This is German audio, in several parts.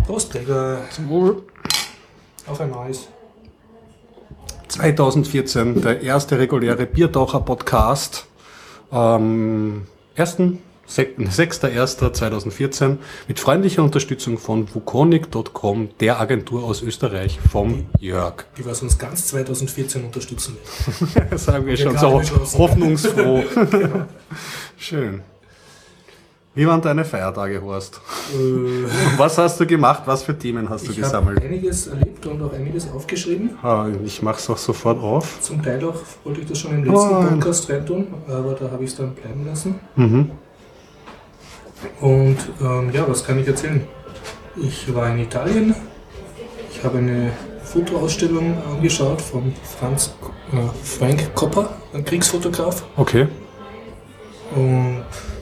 Prost, Gregor. Zum Wohl. Auf ein neues. 2014, der erste reguläre Biertaucher-Podcast. 6.1.2014 mit freundlicher Unterstützung von Wukonic.com, der Agentur aus Österreich, vom Jörg. Die was uns ganz 2014 unterstützen wird. Sagen wir schon so hoffnungsfroh. Genau. Schön. Wie waren deine Feiertage, Horst? Was hast du gemacht? Was für Themen hast du gesammelt? Ich habe einiges erlebt und auch einiges aufgeschrieben. Ich mache es auch sofort auf. Zum Teil auch wollte ich das schon im letzten Podcast reintun, aber da habe ich es dann bleiben lassen. Mhm. Und was kann ich erzählen? Ich war in Italien. Ich habe eine Fotoausstellung angeschaut von Frank Kopper, ein Kriegsfotograf. Okay. Und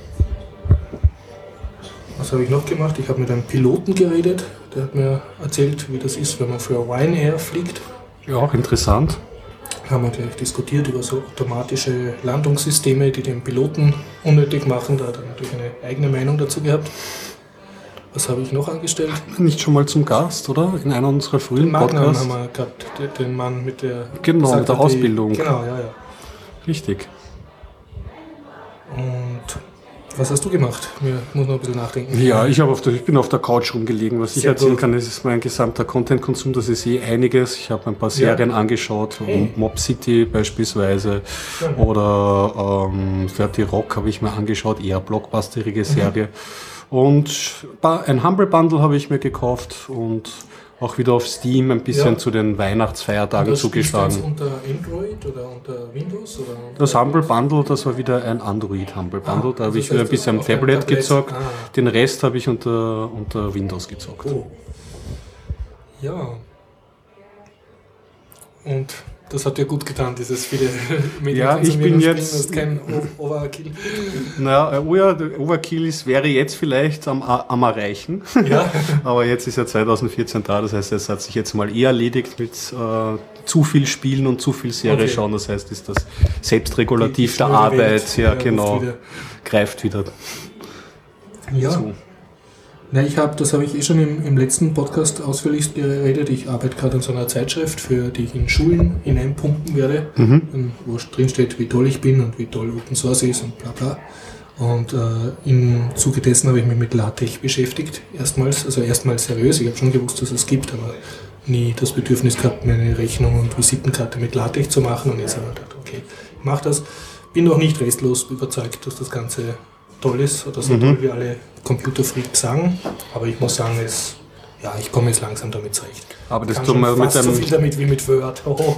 was habe ich noch gemacht? Ich habe mit einem Piloten geredet, der hat mir erzählt, wie das ist, wenn man für Ryanair fliegt. Ja, auch interessant. Haben wir gleich diskutiert über so automatische Landungssysteme, die den Piloten unnötig machen. Da hat er natürlich eine eigene Meinung dazu gehabt. Was habe ich noch angestellt? Nicht schon mal zum Gast, oder? In einer unserer frühen Podcasts. Den haben wir gehabt, den Mann mit der... Genau, mit der Ausbildung. Genau, ja. Richtig. Und... Was hast du gemacht? Ich muss noch ein bisschen nachdenken. Ja, ich bin auf der Couch rumgelegen. Was ich erzählen kann, das ist mein gesamter Content-Konsum. Das ist einiges. Ich habe ein paar Serien angeschaut. Mob City beispielsweise. Ja. Oder 30 Rock habe ich mir angeschaut. Eher blockbusterige Serie. Und ein Humble Bundle habe ich mir gekauft. Und auch wieder auf Steam ein bisschen zu den Weihnachtsfeiertagen zugeschlagen. Ist das unter Android oder unter Windows? Oder unter das Humble Bundle, das war wieder ein Android Humble Bundle. Da habe ich wieder ein bisschen am Tablet gezockt. Den Rest habe ich unter Windows gezockt. Oh. Ja. Und das hat dir gut getan, dieses viele Medien. Ja, ich bin jetzt... Das ist kein Overkill. Naja, der Overkill wäre jetzt vielleicht am Erreichen. Ja. Aber jetzt ist ja 2014 da, das heißt, es hat sich jetzt mal eher erledigt mit zu viel Spielen und zu viel Serie schauen. Das heißt, ist das Selbstregulativ der Arbeit, greift wieder. Ja. So. Na, das habe ich schon im letzten Podcast ausführlich geredet. Ich arbeite gerade an so einer Zeitschrift, für die ich in Schulen hineinpumpen werde, wo drin steht, wie toll ich bin und wie toll Open Source ist und bla bla. Und im Zuge dessen habe ich mich mit LaTeX beschäftigt, erstmals seriös. Ich habe schon gewusst, dass es gibt, aber nie das Bedürfnis gehabt, mir eine Rechnung und Visitenkarte mit LaTeX zu machen. Und jetzt habe ich gedacht, okay, ich mache das. Bin noch nicht restlos überzeugt, dass das Ganze toll ist oder so toll wie alle Computerfreaks sagen, aber ich muss sagen, ich komme jetzt langsam damit zurecht. Aber das tun wir fast so viel damit wie mit Word.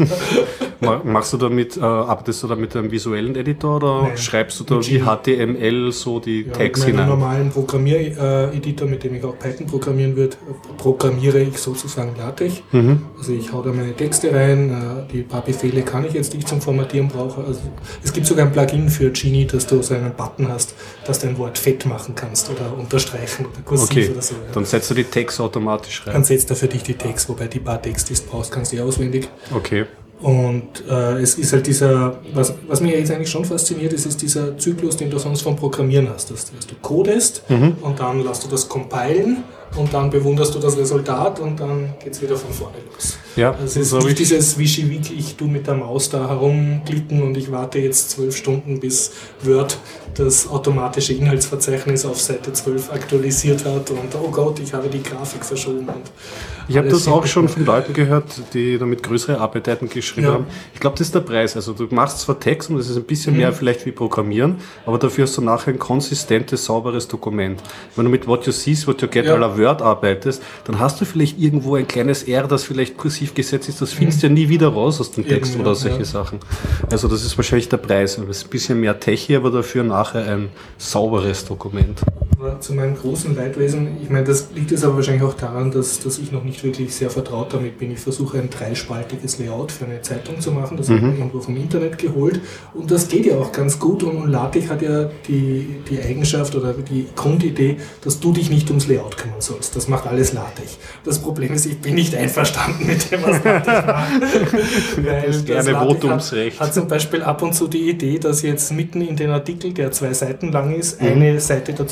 Arbeitest du da mit einem visuellen Editor oder schreibst du da wie HTML so die Tags hinein? Mit einem normalen Programmiereditor, mit dem ich auch Python programmiere ich sozusagen LaTeX. Also ich hau da meine Texte rein, die paar Befehle kann ich jetzt, die ich zum Formatieren brauche. Also es gibt sogar ein Plugin für Genie, dass du so einen Button hast, dass du ein Wort fett machen kannst oder unterstreichen oder kursiv oder so. Ja. Dann setzt du die Tags automatisch rein. Dann setzt er für dich die Tags, wobei die paar Tags, die du brauchst, kannst du auswendig. Okay. Und es ist halt dieser, was mich jetzt eigentlich schon fasziniert, ist dieser Zyklus, den du sonst vom Programmieren hast. Dass du codest und dann lässt du das compilen und dann bewunderst du das Resultat und dann geht es wieder von vorne los. Ja, also es ist nicht dieses Wischiwicki, ich tu mit der Maus da herumklicken und ich warte jetzt 12 Stunden, bis Word das automatische Inhaltsverzeichnis auf Seite 12 aktualisiert hat und oh Gott, ich habe die Grafik verschoben. Und ich habe das auch schon von Leuten gehört, die damit größere Arbeiten geschrieben haben. Ich glaube, das ist der Preis. Also du machst zwar Text und das ist ein bisschen mehr vielleicht wie Programmieren, aber dafür hast du nachher ein konsistentes, sauberes Dokument. Wenn du mit What You See, What You Get à la Word arbeitest, dann hast du vielleicht irgendwo ein kleines R, das vielleicht kursiv gesetzt ist, das findest du ja nie wieder raus aus dem Text oder solche Sachen. Also das ist wahrscheinlich der Preis. Das ist ein bisschen mehr Techie, aber dafür nachher ein sauberes Dokument. Zu meinem großen Leidwesen, ich meine, das liegt jetzt aber wahrscheinlich auch daran, dass ich noch nicht wirklich sehr vertraut damit bin. Ich versuche ein dreispaltiges Layout für eine Zeitung zu machen, das habe ich irgendwo vom Internet geholt und das geht ja auch ganz gut und LaTeX hat ja die Eigenschaft oder die Grundidee, dass du dich nicht ums Layout kümmern sollst. Das macht alles LaTeX. Das Problem ist, ich bin nicht einverstanden mit dem, was LaTeX macht. Weil das gerne Votumsrecht. Hat zum Beispiel ab und zu die Idee, dass jetzt mitten in den Artikel, der 2 Seiten lang ist, eine Seite dazwischen rein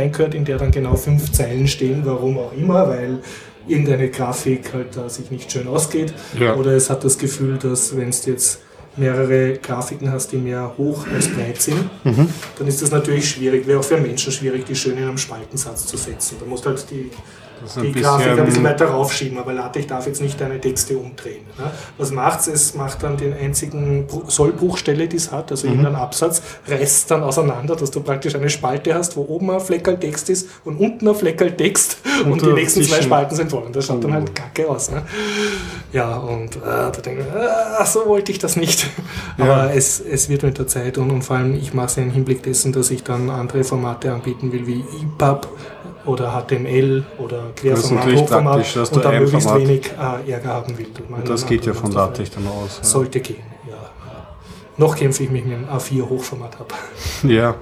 reingehört, in der dann genau 5 Zeilen stehen, warum auch immer, weil irgendeine Grafik halt da sich nicht schön ausgeht. Ja. Oder es hat das Gefühl, dass wenn es jetzt mehrere Grafiken hast, die mehr hoch als breit sind, dann ist das natürlich schwierig, wäre auch für Menschen schwierig, die schön in einem Spaltensatz zu setzen. Da musst du halt die Grafik ein bisschen weiter raufschieben, aber LaTeX darf jetzt nicht deine Texte umdrehen. Ne? Was macht es? Es macht dann den einzigen Sollbruchstelle, die es hat, also irgendeinen Absatz, reißt dann auseinander, dass du praktisch eine Spalte hast, wo oben ein Fleckerl Text ist und unten ein Fleckerl Text und die nächsten 2 Spalten sind voll. Und das schaut dann halt kacke aus. Ne? Ja, und da denke ich, so wollte ich das nicht. Aber es wird mit der Zeit und vor allem, ich mache es im Hinblick dessen, dass ich dann andere Formate anbieten will, wie EPUB oder HTML oder Querformat, Hochformat und da möglichst wenig Ärger haben will. Und das geht ja von LaTeX dann aus. Sollte gehen, ja. Noch kämpfe ich mich mit dem A4 Hochformat ab. Ja.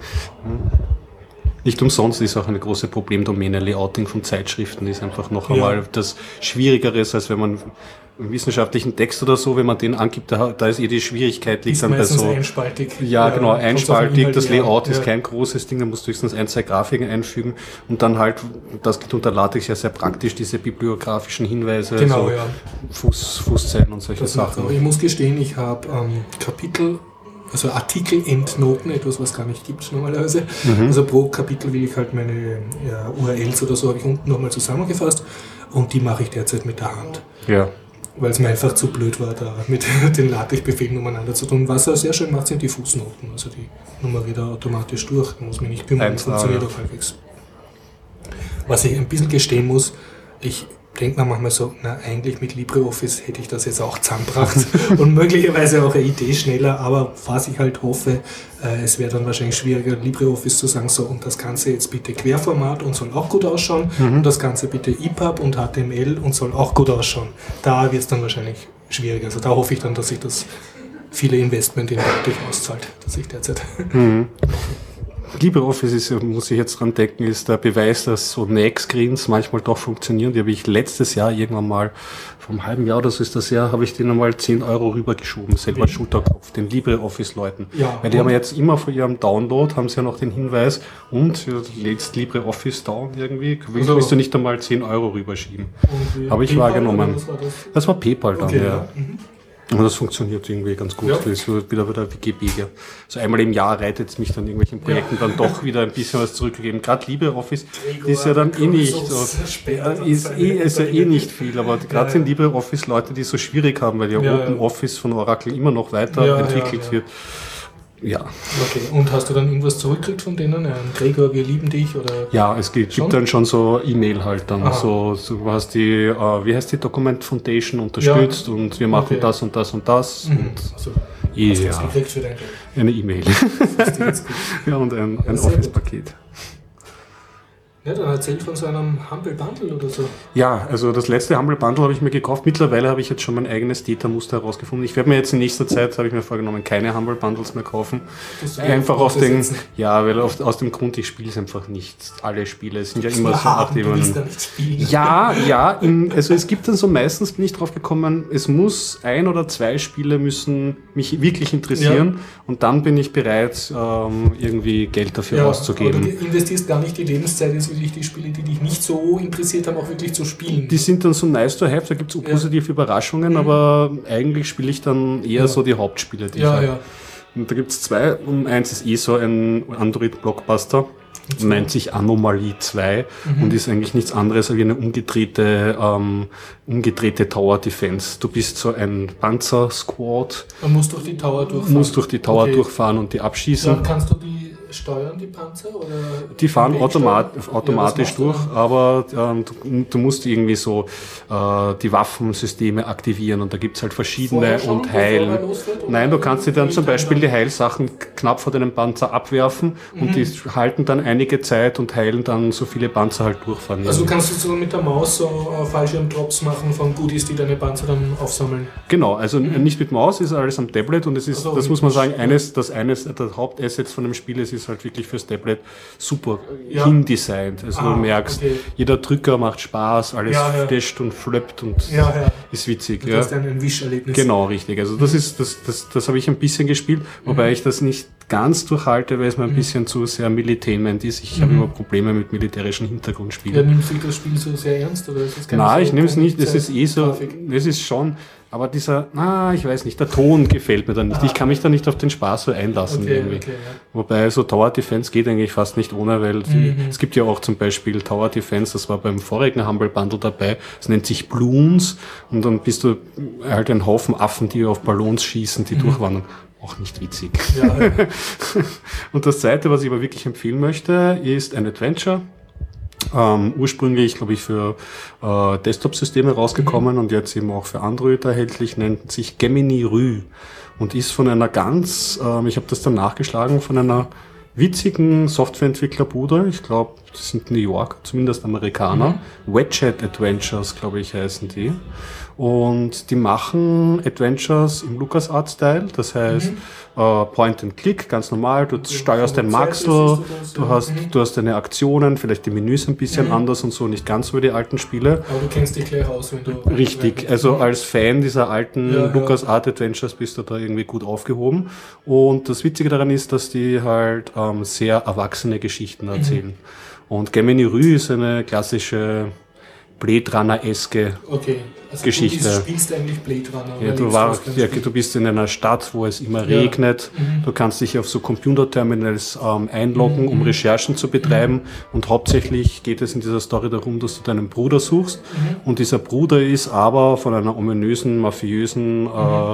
Nicht umsonst ist auch eine große Problemdomäne. Layouting von Zeitschriften ist einfach noch einmal das Schwierigeres, als wenn man einen wissenschaftlichen Text oder so, wenn man den angibt, da ist die Schwierigkeit, liegt ist dann bei so... einspaltig. Ja, genau, einspaltig, das Layout ist kein großes Ding, da musst du höchstens 1, 2 Grafiken einfügen und dann halt, das geht unter LaTeX ja sehr praktisch, diese bibliografischen Hinweise, genau, so Fußzeilen und solche Sachen. Ich muss gestehen, ich habe Kapitel, also Artikel-Endnoten, etwas, was gar nicht gibt normalerweise. Also pro Kapitel will ich halt meine URLs oder so, habe ich unten nochmal zusammengefasst und die mache ich derzeit mit der Hand. Ja. Weil es mir einfach zu blöd war, da mit den LaTeX-Befehlen umeinander zu tun. Was er sehr schön macht, sind die Fußnoten. Also die nummeriert er automatisch durch, da muss man nicht kümmern, funktioniert auch halbwegs. Was ich ein bisschen gestehen muss, ich denke mir manchmal so, eigentlich mit LibreOffice hätte ich das jetzt auch zusammengebracht und möglicherweise auch eine Idee schneller, aber was ich halt hoffe, es wäre dann wahrscheinlich schwieriger, LibreOffice zu sagen, so, und das Ganze jetzt bitte Querformat und soll auch gut ausschauen und das Ganze bitte EPUB und HTML und soll auch gut ausschauen. Da wird es dann wahrscheinlich schwieriger. Also da hoffe ich dann, dass sich das viele Investment in LaTeX auszahlt, dass ich derzeit... LibreOffice ist, muss ich jetzt dran denken, ist der Beweis, dass so Neck-Screens manchmal doch funktionieren. Die habe ich letztes Jahr irgendwann mal, vor einem halben Jahr oder so ist das Jahr, habe ich denen einmal 10 Euro rübergeschoben, selber Schulterkopf, den LibreOffice-Leuten. Ja, weil die haben jetzt immer vor ihrem Download, haben sie ja noch den Hinweis, und du lädst LibreOffice down irgendwie, willst du nicht einmal 10 Euro rüberschieben. Habe ich wahrgenommen. Das war PayPal dann, ja. Aber das funktioniert irgendwie ganz gut. Das ist wieder Wikipedia. So einmal im Jahr reitet es mich dann irgendwelchen Projekten dann doch wieder ein bisschen was zurückgegeben. Gerade LibreOffice ist ja dann nicht so, ist ja nicht viel, aber gerade sind LibreOffice Leute, die es so schwierig haben, weil ja OpenOffice von Oracle immer noch weiterentwickelt wird. Ja. Okay, und hast du dann irgendwas zurückgekriegt von denen? Gregor, wir lieben dich? Oder? Ja, es gibt dann schon so E-Mail halt dann. So, du hast die, wie heißt die Document Foundation unterstützt und wir machen das und das und das. Und hast du was gekriegt für dein Geld? Eine E-Mail. Ja, und ein Office-Paket. Ja, dann erzählt von so einem Humble Bundle oder so. Ja, also das letzte Humble Bundle habe ich mir gekauft. Mittlerweile habe ich jetzt schon mein eigenes Data-Muster herausgefunden. Ich werde mir jetzt in nächster Zeit, habe ich mir vorgenommen, keine Humble Bundles mehr kaufen. Einfach aus dem, weil aus dem Grund, ich spiele es einfach nicht. Alle Spiele sind ja immer so Art-Themen. Also es gibt dann so, meistens bin ich drauf gekommen, es muss 1 oder 2 Spiele müssen mich wirklich interessieren und dann bin ich bereit, irgendwie Geld dafür auszugeben. Aber du investierst gar nicht die Lebenszeit ins wirklich die Spiele, die dich nicht so interessiert haben, auch wirklich zu spielen. Die sind dann so nice to have, da gibt es positive Überraschungen, aber eigentlich spiele ich dann eher so die Hauptspiele. Die Und da gibt es 2, und eins ist so ein Android-Blockbuster, nennt sich Anomaly 2 und ist eigentlich nichts anderes als eine umgedrehte Tower Defense. Du bist so ein Panzer-Squad. Man muss durch die Tower durchfahren. Musst durch die Tower durchfahren und die abschießen. Dann kannst du die steuern, die Panzer? Oder die fahren automatisch durch, aber du musst irgendwie so die Waffensysteme aktivieren und da gibt es halt verschiedene und heilen. Nein, du kannst dir dann zum Beispiel die Heilsachen knapp vor deinem Panzer abwerfen und die halten dann einige Zeit und heilen dann so viele Panzer halt durchfahren. Also du kannst so mit der Maus so Fallschirmdrops machen von Goodies, die deine Panzer dann aufsammeln? Genau, also nicht mit Maus, ist alles am Tablet und es ist, das muss man sagen, eines der Hauptassets von dem Spiel ist halt wirklich fürs Tablet super hindesignt. Also du merkst, jeder Drücker macht Spaß, alles flasht und flöppt und ist witzig. Das ist ein Wischerlebnis. Genau, richtig. Also das habe ich ein bisschen gespielt, wobei ich das nicht ganz durchhalte, weil es mir ein bisschen zu sehr Militärment ist. Ich habe immer Probleme mit militärischen Hintergrundspielen. Ja, nimmst du das Spiel so sehr ernst? Oder ist das Nein, so ich nehme es nicht. Das ist so, Grafik? es ist schon, aber ich weiß nicht, der Ton gefällt mir dann nicht. Ich kann mich da nicht auf den Spaß so einlassen irgendwie. Okay, ja. Wobei so Tower Defense geht eigentlich fast nicht ohne, weil es gibt ja auch zum Beispiel Tower Defense, das war beim vorigen Humble Bundle dabei, es nennt sich Bloons und dann bist du halt ein Haufen Affen, die auf Ballons schießen, die durchwandern. Auch nicht witzig. Ja. Und das zweite, was ich aber wirklich empfehlen möchte, ist ein Adventure. Ursprünglich, glaube ich, für Desktop-Systeme rausgekommen und jetzt eben auch für Android erhältlich, nennt sich Gemini Rue und ist von einer ich habe das dann nachgeschlagen, von einer witzigen Softwareentwicklerbude, ich glaube, das sind New York, zumindest Amerikaner, Wedget Adventures, glaube ich, heißen die. Und die machen Adventures im LucasArts-Style, das heißt Point and Click, ganz normal, du steuerst den Maxel, du hast deine Aktionen, vielleicht die Menüs ein bisschen anders und so, nicht ganz so wie die alten Spiele. Aber du kennst dich gleich aus, wenn du... Richtig, also als Fan dieser alten LucasArts Adventures bist du da irgendwie gut aufgehoben. Und das Witzige daran ist, dass die halt sehr erwachsene Geschichten erzählen. Und Gemini Rue ist eine klassische Blade Runner-eske Geschichte. Du spielst eigentlich Blade Runner. Du bist in einer Stadt, wo es immer regnet. Du kannst dich auf so Computerterminals einloggen, um Recherchen zu betreiben. Und hauptsächlich geht es in dieser Story darum, dass du deinen Bruder suchst. Und dieser Bruder ist aber von einer ominösen, mafiösen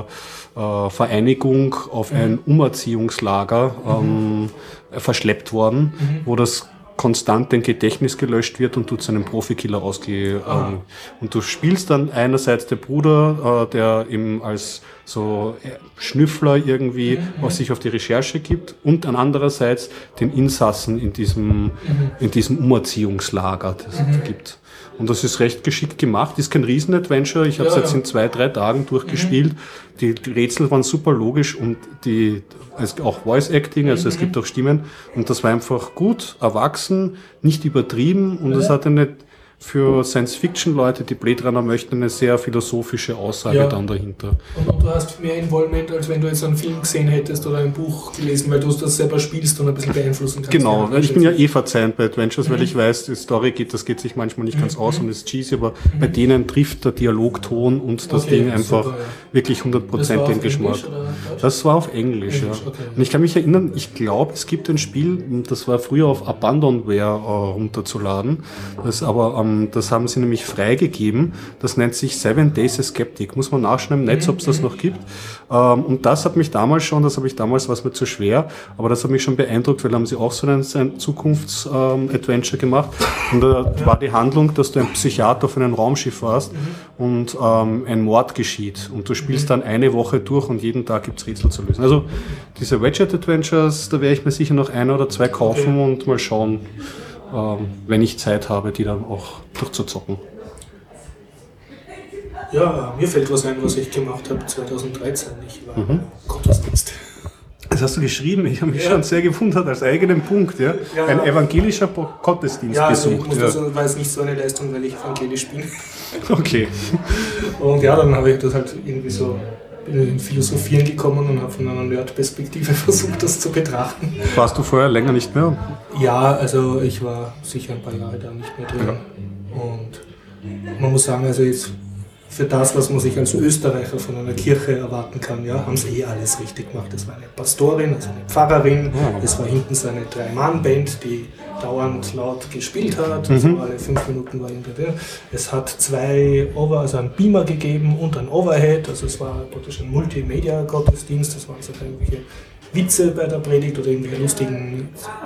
Vereinigung auf ein Umerziehungslager verschleppt worden, wo das konstant dein Gedächtnis gelöscht wird und du zu einem Profikiller und du spielst dann einerseits den Bruder, der eben als so Schnüffler irgendwie sich auf die Recherche gibt und dann andererseits den Insassen in diesem Umerziehungslager, das es gibt. Und das ist recht geschickt gemacht, ist kein Riesen-Adventure. Ich habe es jetzt in 2-3 Tagen durchgespielt. Die Rätsel waren super logisch und auch Voice-Acting, also es gibt auch Stimmen. Und das war einfach gut, erwachsen, nicht übertrieben und es hatte für Science-Fiction-Leute, die Blade Runner möchten, eine sehr philosophische Aussage dann dahinter. Und du hast mehr Involvement, als wenn du jetzt einen Film gesehen hättest oder ein Buch gelesen, weil du das selber spielst und ein bisschen beeinflussen kannst. Genau, weil ich bin ja verzeihend bei Adventures, weil ich weiß, die Story geht sich manchmal nicht ganz aus und ist cheesy, aber bei denen trifft der Dialogton und das Ding einfach wirklich 100% den Geschmack. Das war auf Englisch, ja. Okay. Und ich kann mich erinnern, ich glaube, es gibt ein Spiel, das war früher auf Abandonware runterzuladen, das haben sie nämlich freigegeben. Das nennt sich 7 Days a Skeptic. Muss man nachschauen im Netz, ob es das noch gibt. Und das habe ich damals, was mir zu schwer, aber das hat mich schon beeindruckt, weil haben sie auch so ein Zukunfts-Adventure gemacht. Und da war die Handlung, dass du ein Psychiater auf einem Raumschiff warst und ein Mord geschieht. Und du spielst dann eine Woche durch und jeden Tag gibt's Rätsel zu lösen. Also diese Wedget Adventures, da werde ich mir sicher noch 1 oder 2 kaufen und mal schauen, wenn ich Zeit habe, die dann auch durchzuzocken. Ja, mir fällt was ein, was ich gemacht habe 2013. Ich war Gottesdienst. Das hast du geschrieben, ich habe mich schon sehr gewundert als eigenen Punkt. Ja? Ein evangelischer Gottesdienst besucht. Das war jetzt nicht so eine Leistung, weil ich evangelisch bin. Okay. Und dann habe ich das halt irgendwie so in Philosophieren gekommen und habe von einer Nerd-Perspektive versucht, das zu betrachten. Warst du vorher länger nicht mehr? Ja, also ich war sicher ein paar Jahre da nicht mehr drin. Ja. Und man muss sagen, also jetzt für das, was man sich als Österreicher von einer Kirche erwarten kann, haben sie alles richtig gemacht. Es war eine Pastorin, also eine Pfarrerin, es war hinten so eine 3-Mann-Band, die dauernd laut gespielt hat, also alle 5 Minuten war hinter der. Es hat 2 also einen Beamer gegeben und ein Overhead, also es war praktisch ein Multimedia-Gottesdienst, das waren so irgendwelche Witze bei der Predigt oder irgendwelche lustigen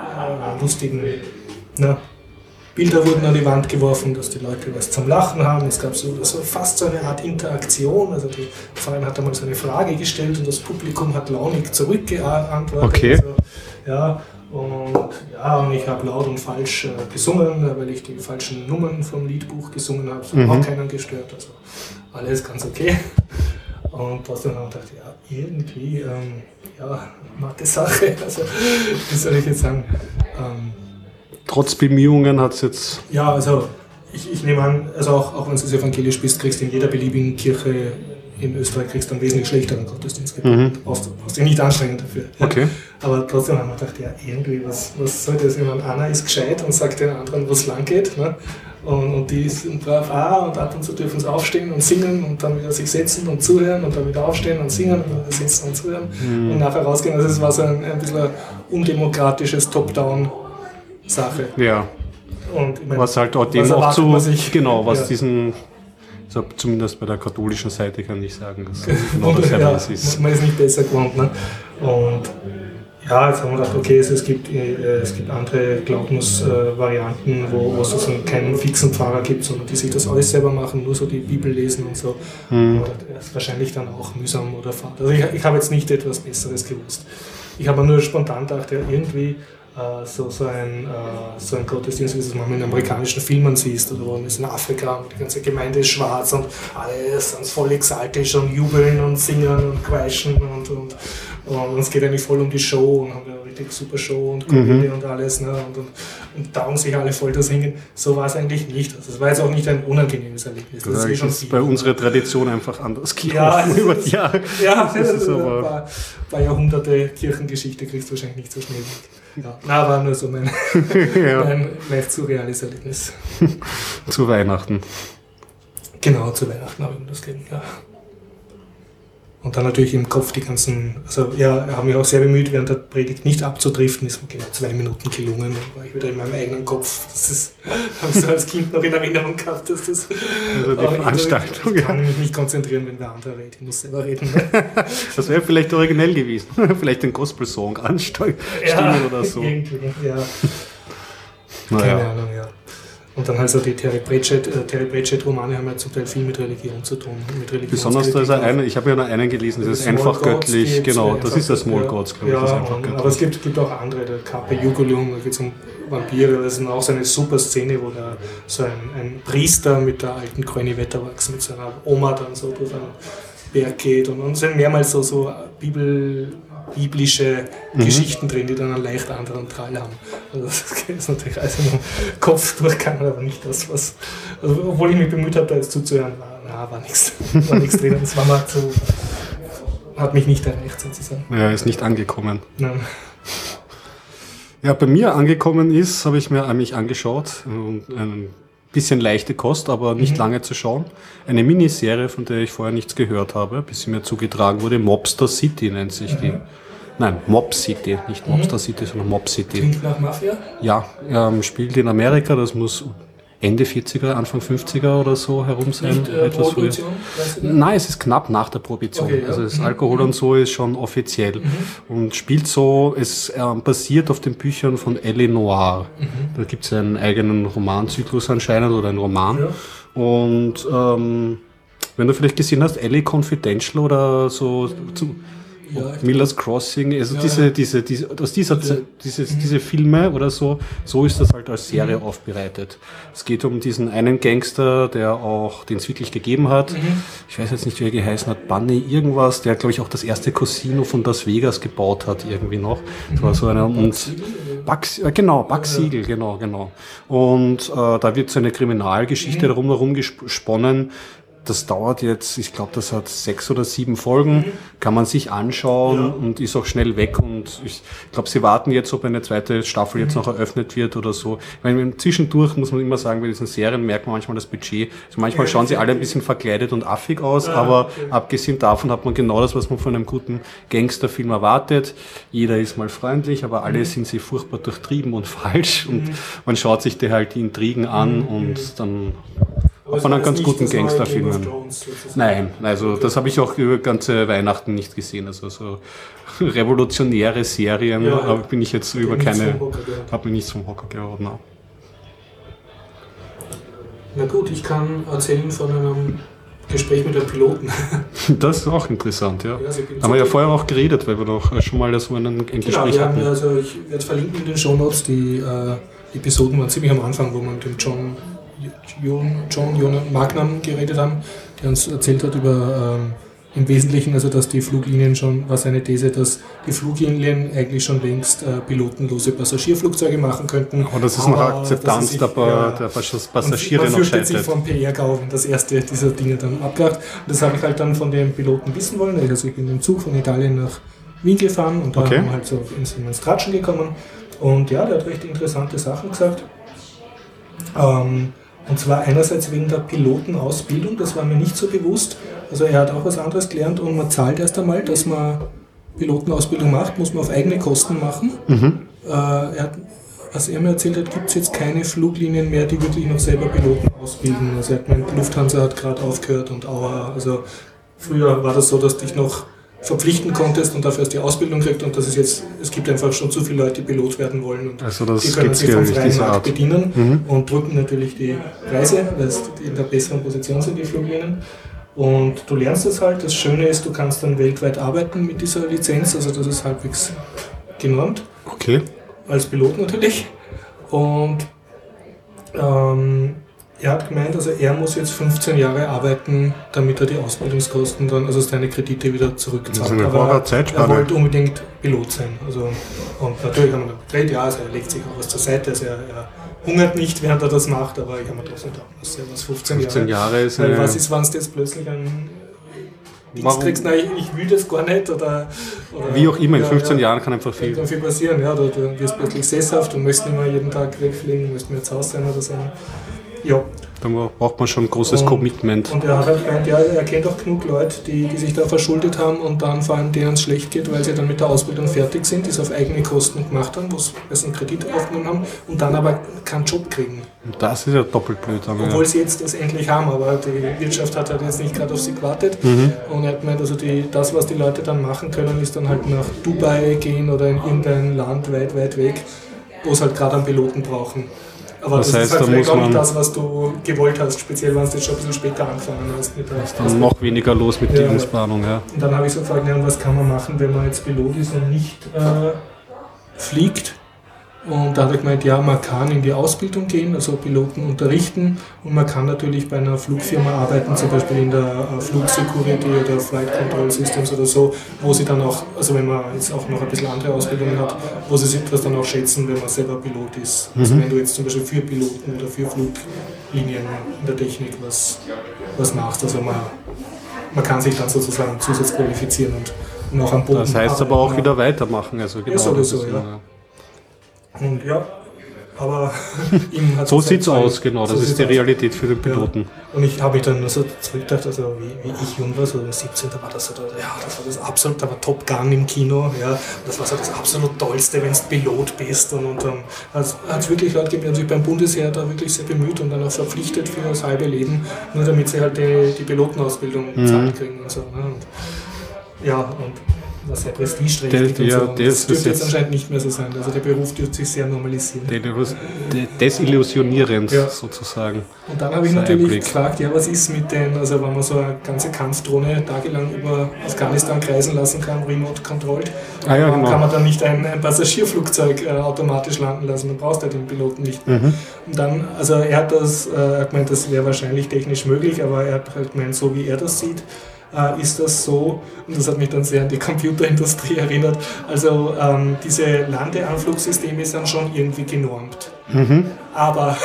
Bilder wurden an die Wand geworfen, dass die Leute was zum Lachen haben. Es gab so fast so eine Art Interaktion. Also die Pfarrerin hat einmal so eine Frage gestellt und das Publikum hat launig zurückgeantwortet. Okay. Also, und ich habe laut und falsch gesungen, weil ich die falschen Nummern vom Liedbuch gesungen habe. Das hat auch keinen gestört. Also alles ganz okay. Und trotzdem habe ich gedacht, irgendwie, machte Sache. Also, wie soll ich jetzt sagen? Trotz Bemühungen hat es jetzt... Ja, also ich nehme an, also auch wenn du evangelisch bist, kriegst du in jeder beliebigen Kirche in Österreich kriegst du einen wesentlich schlechteren Gottesdienst. Du brauchst dich nicht anstrengen dafür. Okay. Aber trotzdem haben wir gedacht, ja, irgendwie, was soll das? Ich meine, einer ist gescheit und sagt den anderen, wo es lang geht. Ne? Und die sind brav und ab und zu dürfen sie aufstehen und singen und dann wieder sich setzen und zuhören und dann wieder aufstehen und singen und wieder sitzen und zuhören und nachher rausgehen. Also es war so ein bisschen undemokratisches Top-Down-Sache. Ja. Und ich meine, was halt auch dem auch diesen, so zumindest bei der katholischen Seite kann ich sagen, dass genau das ist. Man ist nicht besser gewohnt. Ne? Und ja, jetzt haben wir gedacht, okay, es gibt andere Glaubensvarianten, wo es also keinen fixen Pfarrer gibt, sondern die sich das alles selber machen, nur so die Bibel lesen und so. Aber das ist wahrscheinlich dann auch mühsam oder fad. Also ich habe jetzt nicht etwas Besseres gewusst. Ich habe nur spontan gedacht, ja, irgendwie so ein Gottesdienst, wie du es manchmal in amerikanischen Filmen siehst, oder wo man ist in Afrika und die ganze Gemeinde ist schwarz und alle sind voll exaltisch und jubeln und singen und kreischen und es geht eigentlich voll um die Show und haben eine richtig super Show und Komödie und alles, ne? Und taugen sich alle voll das Hingehen. So war es eigentlich nicht. Also es war jetzt auch nicht ein unangenehmes Erlebnis. Das ist schon viel, bei unserer Tradition einfach anders gelaufen über die Jahre. Ja, das ist aber ein paar Jahrhunderte Kirchengeschichte kriegst du wahrscheinlich nicht so schnell weg. Ja, war nur so mein leicht surreales Erlebnis. Zu Weihnachten. Genau, zu Weihnachten habe ich mir das gegeben, ja. Und dann natürlich im Kopf die ganzen, also ja, haben mich auch sehr bemüht, während der Predigt nicht abzudriften, ist mir genau 2 Minuten gelungen, dann war ich wieder in meinem eigenen Kopf. Das habe ich so als Kind noch in Erinnerung gehabt, dass das also die Veranstaltung. Ich kann mich nicht konzentrieren, wenn wer andere redet, ich muss selber reden. Das wäre vielleicht originell gewesen, vielleicht den Gospel-Song ansteuern oder so. Ja. Keine Ahnung, ja. Und dann halt so die Terry Pratchett-Romane haben ja zum Teil viel mit Religion zu tun. Besonders da ist ich habe ja noch einen gelesen, das ist einfach göttlich, genau, das ist der Small Gods, glaube ich. Ja, aber es gibt auch andere, der Carpe Jugulum, da geht es um Vampire, das ist auch so eine super Szene, wo da so ein Priester mit der alten Granny Wetterwachs, mit seiner Oma dann so durch einen Berg geht und es sind mehrmals so biblische Geschichten drin, die dann einen leicht anderen Teil haben. Also das ist natürlich alles im Kopf durchgegangen, aber nicht das, was... Also, obwohl ich mich bemüht habe, da jetzt zuzuhören, war nichts drin. Das war mal so... Hat mich nicht erreicht, sozusagen. Ja, ist nicht angekommen. Nein. Ja, bei mir angekommen ist, habe ich mir mich angeschaut, ein bisschen leichte Kost, aber nicht lange zu schauen. Eine Miniserie, von der ich vorher nichts gehört habe, bis sie mir zugetragen wurde. Mobster City nennt sich die. Nein, Mob City, nicht Mobster City, sondern Mob City. Klingt nach Mafia? Ja, spielt in Amerika, das muss Ende 40er, Anfang 50er oder so herum sein. Nicht etwas früher. Nein, es ist knapp nach der Prohibition. Okay, ja. Also das Alkohol und so ist schon offiziell. Und spielt so, es basiert auf den Büchern von L.A. Noir. Da gibt es einen eigenen Romanzyklus anscheinend oder einen Roman. Ja. Und wenn du vielleicht gesehen hast, L.A. Confidential oder so... Ja, Miller's Crossing, also diese Filme oder so ist das halt als Serie aufbereitet. Es geht um diesen einen Gangster, den es wirklich gegeben hat. Ich weiß jetzt nicht, wie er geheißen hat, Bunny irgendwas, der glaube ich auch das erste Casino von Las Vegas gebaut hat irgendwie noch. Das war so einer Buck Siegel, genau. Und da wird so eine Kriminalgeschichte darum gesponnen. Das dauert jetzt, ich glaube, das hat 6 oder 7 Folgen, kann man sich anschauen und ist auch schnell weg. Und ich glaube, sie warten jetzt, ob eine zweite Staffel jetzt noch eröffnet wird oder so. Ich meine, zwischendurch muss man immer sagen, bei diesen Serien merkt man manchmal das Budget. Also manchmal schauen sie alle ein bisschen verkleidet und affig aus, aber abgesehen davon hat man genau das, was man von einem guten Gangsterfilm erwartet. Jeder ist mal freundlich, aber alle sind sie furchtbar durchtrieben und falsch. Und man schaut sich die halt die Intrigen an und dann... Auch von einem ganz guten Gangsterfilmen. Nein, also das habe ich auch über ganze Weihnachten nicht gesehen. Also so revolutionäre Serien bin ich jetzt über keine... Habe mir nichts vom Hocker gehauen. No. Na gut, ich kann erzählen von einem Gespräch mit einem Piloten. Das ist auch interessant, ja. Haben wir ja vorher auch geredet, weil wir doch schon mal so ein Gespräch hatten. Also ich werde verlinken in den Shownotes, die Episoden waren ziemlich am Anfang, wo wir mit dem John Magnum geredet haben, der uns erzählt hat über im Wesentlichen, also dass die Fluglinien schon, war seine These, dass die Fluglinien eigentlich schon längst pilotenlose Passagierflugzeuge machen könnten. Aber das ist noch Akzeptanz der Passagiere noch scheitert. Man fürchtet sich vom PR-GAU, wenn das erste dieser Dinge dann abkracht. Und das habe ich halt dann von den Piloten wissen wollen. Also ich bin im Zug von Italien nach Wien gefahren und da haben wir halt so ins Tratschen gekommen. Und ja, der hat recht interessante Sachen gesagt. Und zwar einerseits wegen der Pilotenausbildung, das war mir nicht so bewusst. Also er hat auch was anderes gelernt und man zahlt erst einmal, dass man Pilotenausbildung macht, muss man auf eigene Kosten machen. Was er mir erzählt hat, gibt es jetzt keine Fluglinien mehr, die wirklich noch selber Piloten ausbilden. Also er hat gemeint, Lufthansa hat gerade aufgehört und Auer. Also früher war das so, dass dich noch verpflichten konntest und dafür erst die Ausbildung kriegt und das ist jetzt, es gibt einfach schon zu viele Leute, die Pilot werden wollen und also das die können sich vom freien Markt bedienen und drücken natürlich die Preise, weil es in der besseren Position sind, die Fluglinien. Und du lernst es halt. Das Schöne ist, du kannst dann weltweit arbeiten mit dieser Lizenz, also das ist halbwegs genormt. Okay. Als Pilot natürlich. Und er hat gemeint, also er muss jetzt 15 Jahre arbeiten, damit er die Ausbildungskosten dann, also seine Kredite wieder zurückzahlt. Das ist eine wahre Zeitspanne. Er wollte unbedingt Pilot sein. Also, und natürlich haben wir dann gedreht, ja, also er legt sich auch was zur Seite, also er hungert nicht, während er das macht, aber ich habe mir trotzdem gedacht, was 15 Jahre ist weil was ist, wenn du jetzt plötzlich ein Dings kriegst, nein, ich will das gar nicht oder wie auch immer, in 15 Jahren kann einfach viel passieren, ja, du wirst plötzlich sesshaft und möchtest nicht mehr jeden Tag wegfliegen, möchtest mehr zu Hause sein oder so. Ja. Da braucht man schon ein großes Commitment. Und er hat halt gemeint, ja, er kennt auch genug Leute, die sich da verschuldet haben und dann vor allem denen es schlecht geht, weil sie dann mit der Ausbildung fertig sind, die es auf eigene Kosten gemacht haben, wo sie einen Kredit aufgenommen haben und dann aber keinen Job kriegen. Und das ist ja doppelt blöd. Obwohl sie jetzt das endlich haben, aber die Wirtschaft hat halt jetzt nicht gerade auf sie gewartet. Und er hat gemeint, also das, was die Leute dann machen können, ist dann halt nach Dubai gehen oder in irgendein Land weit, weit weg, wo es halt gerade einen Piloten brauchen. Aber das heißt, ist halt vielleicht auch nicht das, was du gewollt hast, speziell wenn du jetzt schon ein bisschen später angefangen hast. Mit der dann noch weniger los mit der Übungsplanung. Ja. Und dann habe ich so gefragt, ja, was kann man machen, wenn man jetzt Pilot ist und nicht fliegt? Und da hat er gemeint, ja, man kann in die Ausbildung gehen, also Piloten unterrichten und man kann natürlich bei einer Flugfirma arbeiten, zum Beispiel in der Flugsecurity oder Flight Control Systems oder so, wo sie dann auch, also wenn man jetzt auch noch ein bisschen andere Ausbildungen hat, wo sie sich das dann auch schätzen, wenn man selber Pilot ist. Also wenn du jetzt zum Beispiel für Piloten oder für Fluglinien in der Technik was machst, also man kann sich dann sozusagen zusatzqualifizieren und auch am Boden. Das heißt aber auch wieder weitermachen, also genau. Ja, sowieso, ja. Und ja, aber ihm hat so sieht es aus, genau, das ist die Realität für den Piloten. Ja. Und ich habe mich dann nur so zurückgedacht, also wie ich jung war, so 17, da war das so, ja, das war das absolut, da war Top Gun im Kino, ja, das war so das absolut Tollste, wenn du Pilot bist und dann hat es wirklich Leute gegeben, die haben sich beim Bundesheer da wirklich sehr bemüht und dann auch verpflichtet für das halbe Leben, nur damit sie halt die Pilotenausbildung bezahlt kriegen und so. Ne? Und, ja, und was sehr prestigeträchtig und so. Das dürfte jetzt anscheinend nicht mehr so sein. Also der Beruf dürfte sich sehr normalisieren. Desillusionierend sozusagen. Und dann habe ich natürlich gefragt, ja, was ist mit den, also wenn man so eine ganze Kampfdrohne tagelang über Afghanistan kreisen lassen kann, remote controlled, kann man dann nicht ein Passagierflugzeug automatisch landen lassen, dann brauchst du den Piloten nicht mehr. Und dann, also er hat gemeint, das wäre wahrscheinlich technisch möglich, aber er hat halt gemeint, so wie er das sieht, ist das so, und das hat mich dann sehr an die Computerindustrie erinnert, also diese Landeanflugsysteme sind schon irgendwie genormt. Aber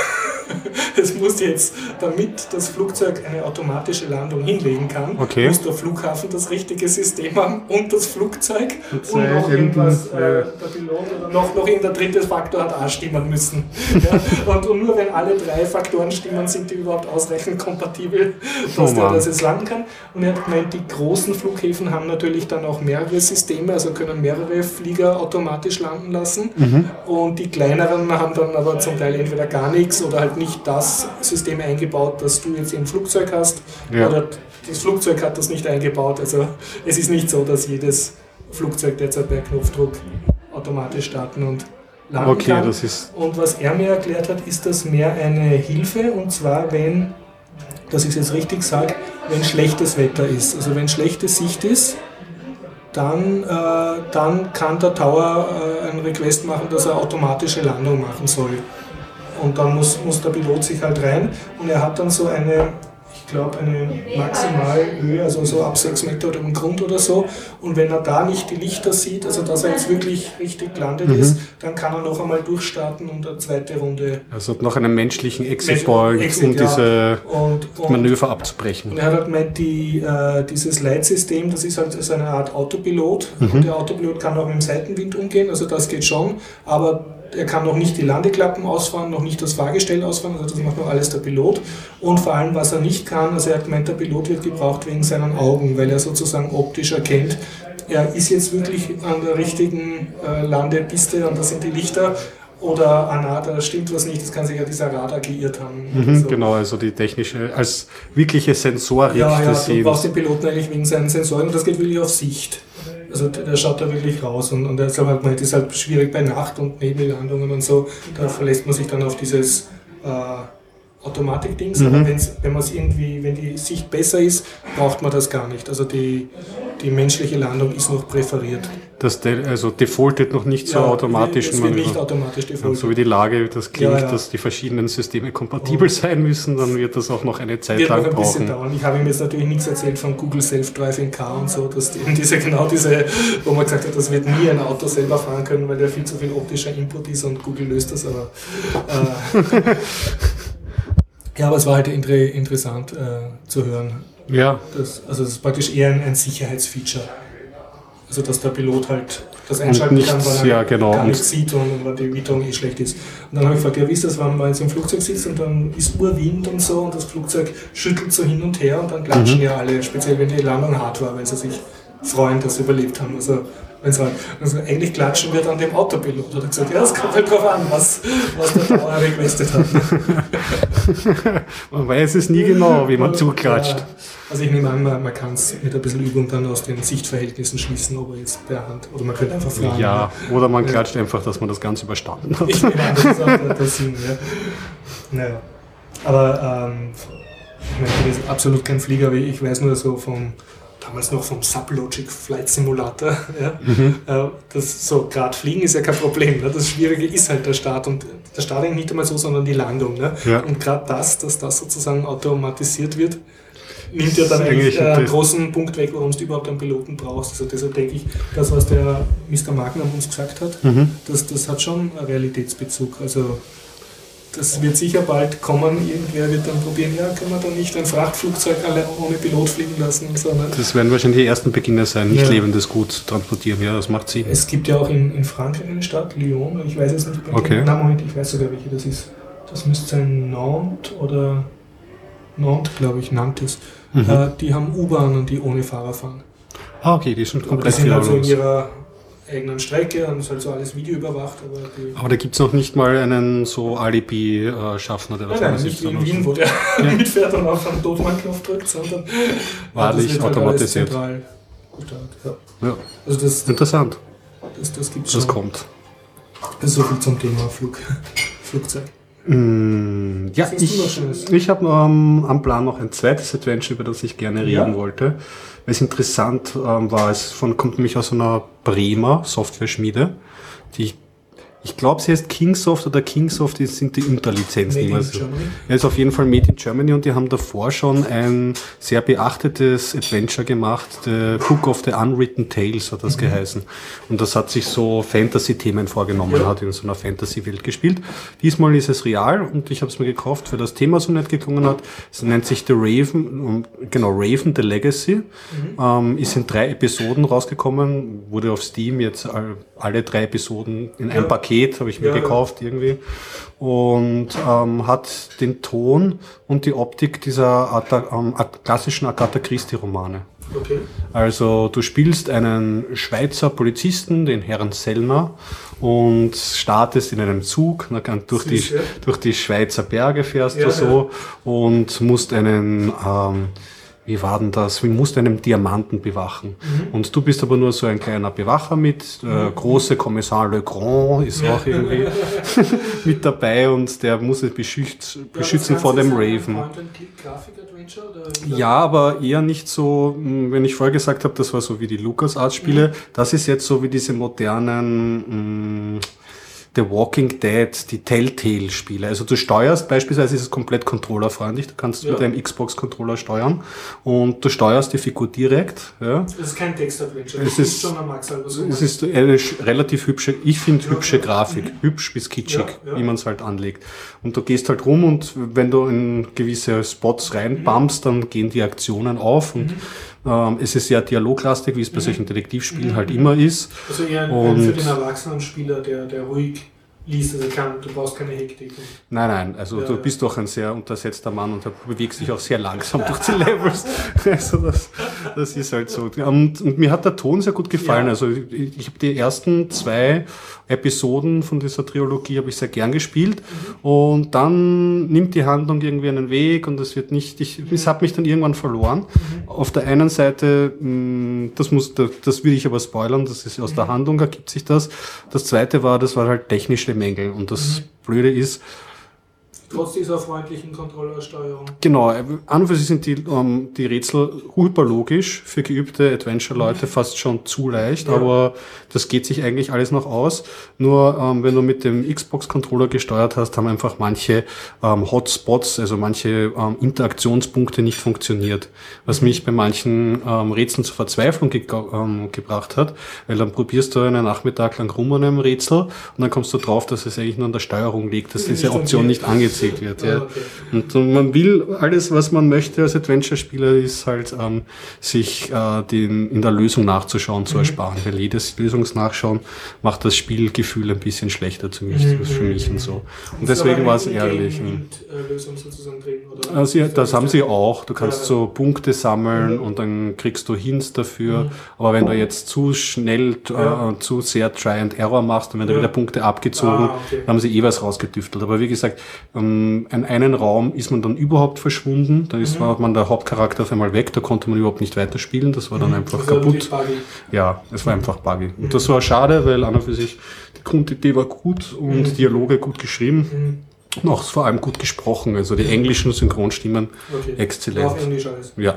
es muss jetzt, damit das Flugzeug eine automatische Landung hinlegen kann, muss der Flughafen das richtige System haben und das Flugzeug und noch irgendwas, der Pilot oder noch irgendein drittes Faktor hat auch stimmen müssen. Ja? Und nur wenn alle drei Faktoren stimmen, sind die überhaupt ausreichend kompatibel, dass der das jetzt landen kann. Und er hat gemeint, die großen Flughäfen haben natürlich dann auch mehrere Systeme, also können mehrere Flieger automatisch landen lassen. Und die kleineren haben dann aber zum Teil entweder gar nichts oder halt nicht das System eingebaut, das du jetzt im Flugzeug hast, oder das Flugzeug hat das nicht eingebaut. Also es ist nicht so, dass jedes Flugzeug derzeit per Knopfdruck automatisch starten und landen kann. Das ist und was er mir erklärt hat, ist das mehr eine Hilfe, und zwar wenn, dass ich es jetzt richtig sage, wenn schlechtes Wetter ist, also wenn schlechte Sicht ist, dann kann der Tower einen Request machen, dass er automatische Landung machen soll. Und dann muss der Pilot sich halt rein, und er hat dann so eine, ich glaube, eine Maximalhöhe, also so ab 6 Meter oder im Grund oder so. Und wenn er da nicht die Lichter sieht, also dass er jetzt wirklich richtig gelandet ist, dann kann er noch einmal durchstarten und eine zweite Runde. Also noch einen menschlichen Exit-Point, um diese Manöver abzubrechen. Und er hat halt gemeint, dieses Leitsystem, das ist halt so eine Art Autopilot. Und der Autopilot kann auch mit dem Seitenwind umgehen, also das geht schon, aber er kann noch nicht die Landeklappen ausfahren, noch nicht das Fahrgestell ausfahren, also das macht noch alles der Pilot. Und vor allem, was er nicht kann, also er hat gemeint, der Pilot wird gebraucht wegen seinen Augen, weil er sozusagen optisch erkennt, er ist jetzt wirklich an der richtigen Landepiste und da sind die Lichter. Oder, da stimmt was nicht, das kann sich ja dieser Radar geirrt haben. So. Genau, also die technische, als wirkliche Sensorik des Sehens. Du brauchst den Piloten eigentlich wegen seinen Sensoren und das geht wirklich auf Sicht. Also der schaut da wirklich raus und das ist halt schwierig bei Nacht- und Nebellandungen und so, da verlässt man sich dann auf dieses Automatik-Dings, aber wenn die Sicht besser ist, braucht man das gar nicht. Also die menschliche Landung ist noch präferiert. Also defaultet noch nicht so automatisch. Es wird nicht automatisch defaultet. So wie die Lage das klingt, dass die verschiedenen Systeme kompatibel sein müssen, dann wird das auch noch eine Zeit lang brauchen. Wird noch ein bisschen dauern. Ich habe ihm jetzt natürlich nichts erzählt von Google Self-Driving Car und so, dass diese, wo man gesagt hat, das wird nie ein Auto selber fahren können, weil der viel zu viel optischer Input ist und Google löst das, aber ja, aber es war halt interessant zu hören. Ja. Das ist praktisch eher ein Sicherheitsfeature. Also dass der Pilot halt das einschalten kann, weil er gar nichts sieht und weil die Witterung schlecht ist. Und dann habe ich gefragt, ja, wie ist das, wenn man jetzt im Flugzeug sitzt und dann ist Urwind und so und das Flugzeug schüttelt so hin und her und dann klatschen ja alle, speziell wenn die Landung hart war, weil sie sich freuen, dass sie überlebt haben. Also eigentlich klatschen wir dann dem Autopilot. Hat er gesagt, ja, es kommt halt drauf an, was der Dauer requestet hat. Man weiß es nie genau, wie man zuklatscht. Ja, also ich nehme an, man kann es mit ein bisschen Übung dann aus den Sichtverhältnissen schließen, ob er jetzt per Hand, oder man könnte einfach fragen. Ja, oder man klatscht einfach, dass man das Ganze überstanden hat. Ich nehme an, das ist auch der Sinn, ja. Naja. Aber ich meine, ich bin jetzt absolut kein Flieger, aber ich weiß nur so damals noch vom Sublogic Flight Simulator. Ja. Das so, gerade fliegen ist ja kein Problem. Ne? Das Schwierige ist halt der Start und der Start eigentlich nicht einmal so, sondern die Landung. Ne? Ja. Und gerade dass das sozusagen automatisiert wird, nimmt ja dann eigentlich einen großen Punkt weg, warum du überhaupt einen Piloten brauchst. Also deshalb denke ich, das, was der Mr. Magnum uns gesagt hat, das hat schon einen Realitätsbezug. Also das wird sicher bald kommen. Irgendwer wird dann probieren, ja, können wir da nicht ein Frachtflugzeug alle ohne Pilot fliegen lassen und so. Ne? Das werden wahrscheinlich die ersten Beginner sein, nicht lebendes Gut zu transportieren. Ja, das macht Sinn. Es gibt ja auch in Frankreich eine Stadt, Lyon, ich weiß jetzt nicht. Moment, ich weiß sogar, welche das ist. Das müsste sein Nantes oder Nantes, glaube ich, Nantes. Die haben U-Bahnen, die ohne Fahrer fahren. Ah, okay, die sind komplett die sind also in ihrer eigenen Strecke und ist halt so alles videoüberwacht. Aber da gibt es noch nicht mal einen so Alibi-Schaffner, der das alles nicht wie in Wien, wo der mitfährt und auf einen Totmann-Knopf drückt, sondern wahrlich automatisiert. Halt ja. Also das interessant. Das gibt's schon. Das kommt. Das ist so viel zum Thema Flugzeug. Ja, ich habe am Plan noch ein zweites Adventure, über das ich gerne reden wollte. Weil es interessant war, kommt nämlich aus einer Bremer Software-Schmiede, die ich glaube, sie heißt Kingsoft oder Kingsoft, die sind die Unterlizenzen. Made in Germany? Ja, ist auf jeden Fall Made in Germany und die haben davor schon ein sehr beachtetes Adventure gemacht. The Book of the Unwritten Tales hat das geheißen. Und das hat sich so Fantasy-Themen vorgenommen, hat in so einer Fantasy-Welt gespielt. Diesmal ist es real und ich habe es mir gekauft, weil das Thema so nett geklungen hat. Es nennt sich The Raven, Raven the Legacy. Ist in 3 Episoden rausgekommen, wurde auf Steam jetzt alle 3 Episoden in ein Paket, habe ich mir gekauft irgendwie, und hat den Ton und die Optik dieser klassischen Agatha Christie Romane. Okay. Also du spielst einen Schweizer Polizisten, den Herrn Sellner, und startest in einem Zug, durch die Schweizer Berge fährst du so und musst einen wie war denn das? Wir mussten einen Diamanten bewachen. Und du bist aber nur so ein kleiner Bewacher mit. Große Kommissar Legrand ist auch irgendwie mit dabei und der muss es beschützen vor dem Raven. Ja, aber eher nicht so, wenn ich vorher gesagt habe, das war so wie die LucasArts-Spiele. Das ist jetzt so wie diese modernen The Walking Dead, die Telltale-Spiele. Also du steuerst, beispielsweise ist es komplett controllerfreundlich, du kannst mit einem Xbox-Controller steuern und du steuerst die Figur direkt. Ja. Das ist kein Text-Adventure, das ist schon ein Max. Es ist eine relativ hübsche, ich finde hübsche Grafik, hübsch bis kitschig, wie man es halt anlegt. Und du gehst halt rum und wenn du in gewisse Spots reinbumpst, dann gehen die Aktionen auf und es ist sehr dialoglastig, wie es bei solchen Detektivspielen halt immer ist. Also eher ein für den erwachsenen Spieler, der ruhig liest, also du brauchst keine Hektik. Nein, also du bist doch ein sehr untersetzter Mann und du bewegst dich auch sehr langsam durch die Levels. Also das ist halt so. Und mir hat der Ton sehr gut gefallen. Ja. Also ich habe die ersten 2 Episoden von dieser Trilogie habe ich sehr gern gespielt und dann nimmt die Handlung irgendwie einen Weg und es wird nicht, es hat mich dann irgendwann verloren. Auf der einen Seite, das will ich aber spoilern, das ist aus der Handlung ergibt sich das. Das zweite das war halt technische Mängel und das Blöde ist, trotz dieser freundlichen Kontrollersteuerung. Genau, an und für sich sind die Rätsel hyperlogisch, für geübte Adventure-Leute fast schon zu leicht, aber das geht sich eigentlich alles noch aus. Nur wenn du mit dem Xbox-Controller gesteuert hast, haben einfach manche Hotspots, also manche Interaktionspunkte nicht funktioniert, was mich bei manchen Rätseln zur Verzweiflung gebracht hat, weil dann probierst du einen Nachmittag lang rum an einem Rätsel und dann kommst du drauf, dass es eigentlich nur an der Steuerung liegt, dass diese Option nicht angezeigt wird. Ja. Okay. Und man will, alles was man möchte als Adventure-Spieler ist halt, sich in der Lösung nachzuschauen zu ersparen, weil jedes Lösungsnachschauen macht das Spielgefühl ein bisschen schlechter zumindest für mich und so. Und deswegen war es ärgerlich. Lösung sozusagen drin, oder? Also, das haben sie auch. Du kannst so Punkte sammeln und dann kriegst du Hints dafür. Aber wenn du jetzt zu schnell, zu sehr Try and Error machst und wenn du wieder Punkte abgezogen, dann haben sie was rausgetüftelt. Aber wie gesagt, in einen Raum ist man dann überhaupt verschwunden. Da war man der Hauptcharakter auf einmal weg. Da konnte man überhaupt nicht weiterspielen. Das war dann einfach kaputt. Ja, es war einfach buggy. Und das war schade, weil an und für sich die Grundidee war gut und Dialoge gut geschrieben. Und auch vor allem gut gesprochen. Also die englischen Synchronstimmen exzellent. Auf Englisch alles. Ja.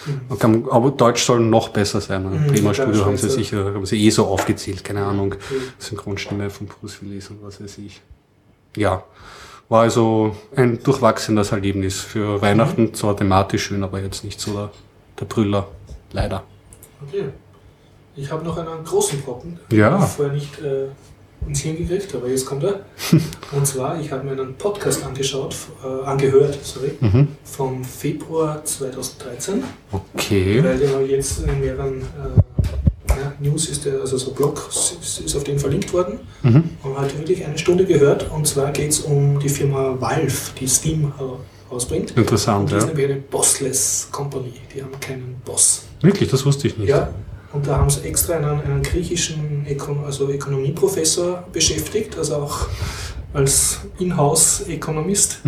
Aber Deutsch soll noch besser sein. Prima Studio haben sie so aufgezählt. Keine Ahnung. Synchronstimme von Bruce Willis und was weiß ich. Ja. War also ein durchwachsenes Erlebnis. Für Weihnachten zwar thematisch schön, aber jetzt nicht so der Brüller. Leider. Okay. Ich habe noch einen großen Brocken. Ja. Ich vorher nicht ins Hirn gekriegt, aber jetzt kommt er. Und zwar, ich habe mir einen Podcast angehört, vom Februar 2013. Okay. Weil der jetzt in mehreren News also so Blog ist auf den verlinkt worden. Und halt wirklich eine Stunde gehört. Und zwar geht es um die Firma Valve, die Steam rausbringt. Interessant, und die ist nämlich eine Bossless Company. Die haben keinen Boss. Wirklich? Das wusste ich nicht. Ja. Und da haben sie extra einen griechischen Ökonomieprofessor beschäftigt, also auch als Inhouse-Ökonomist.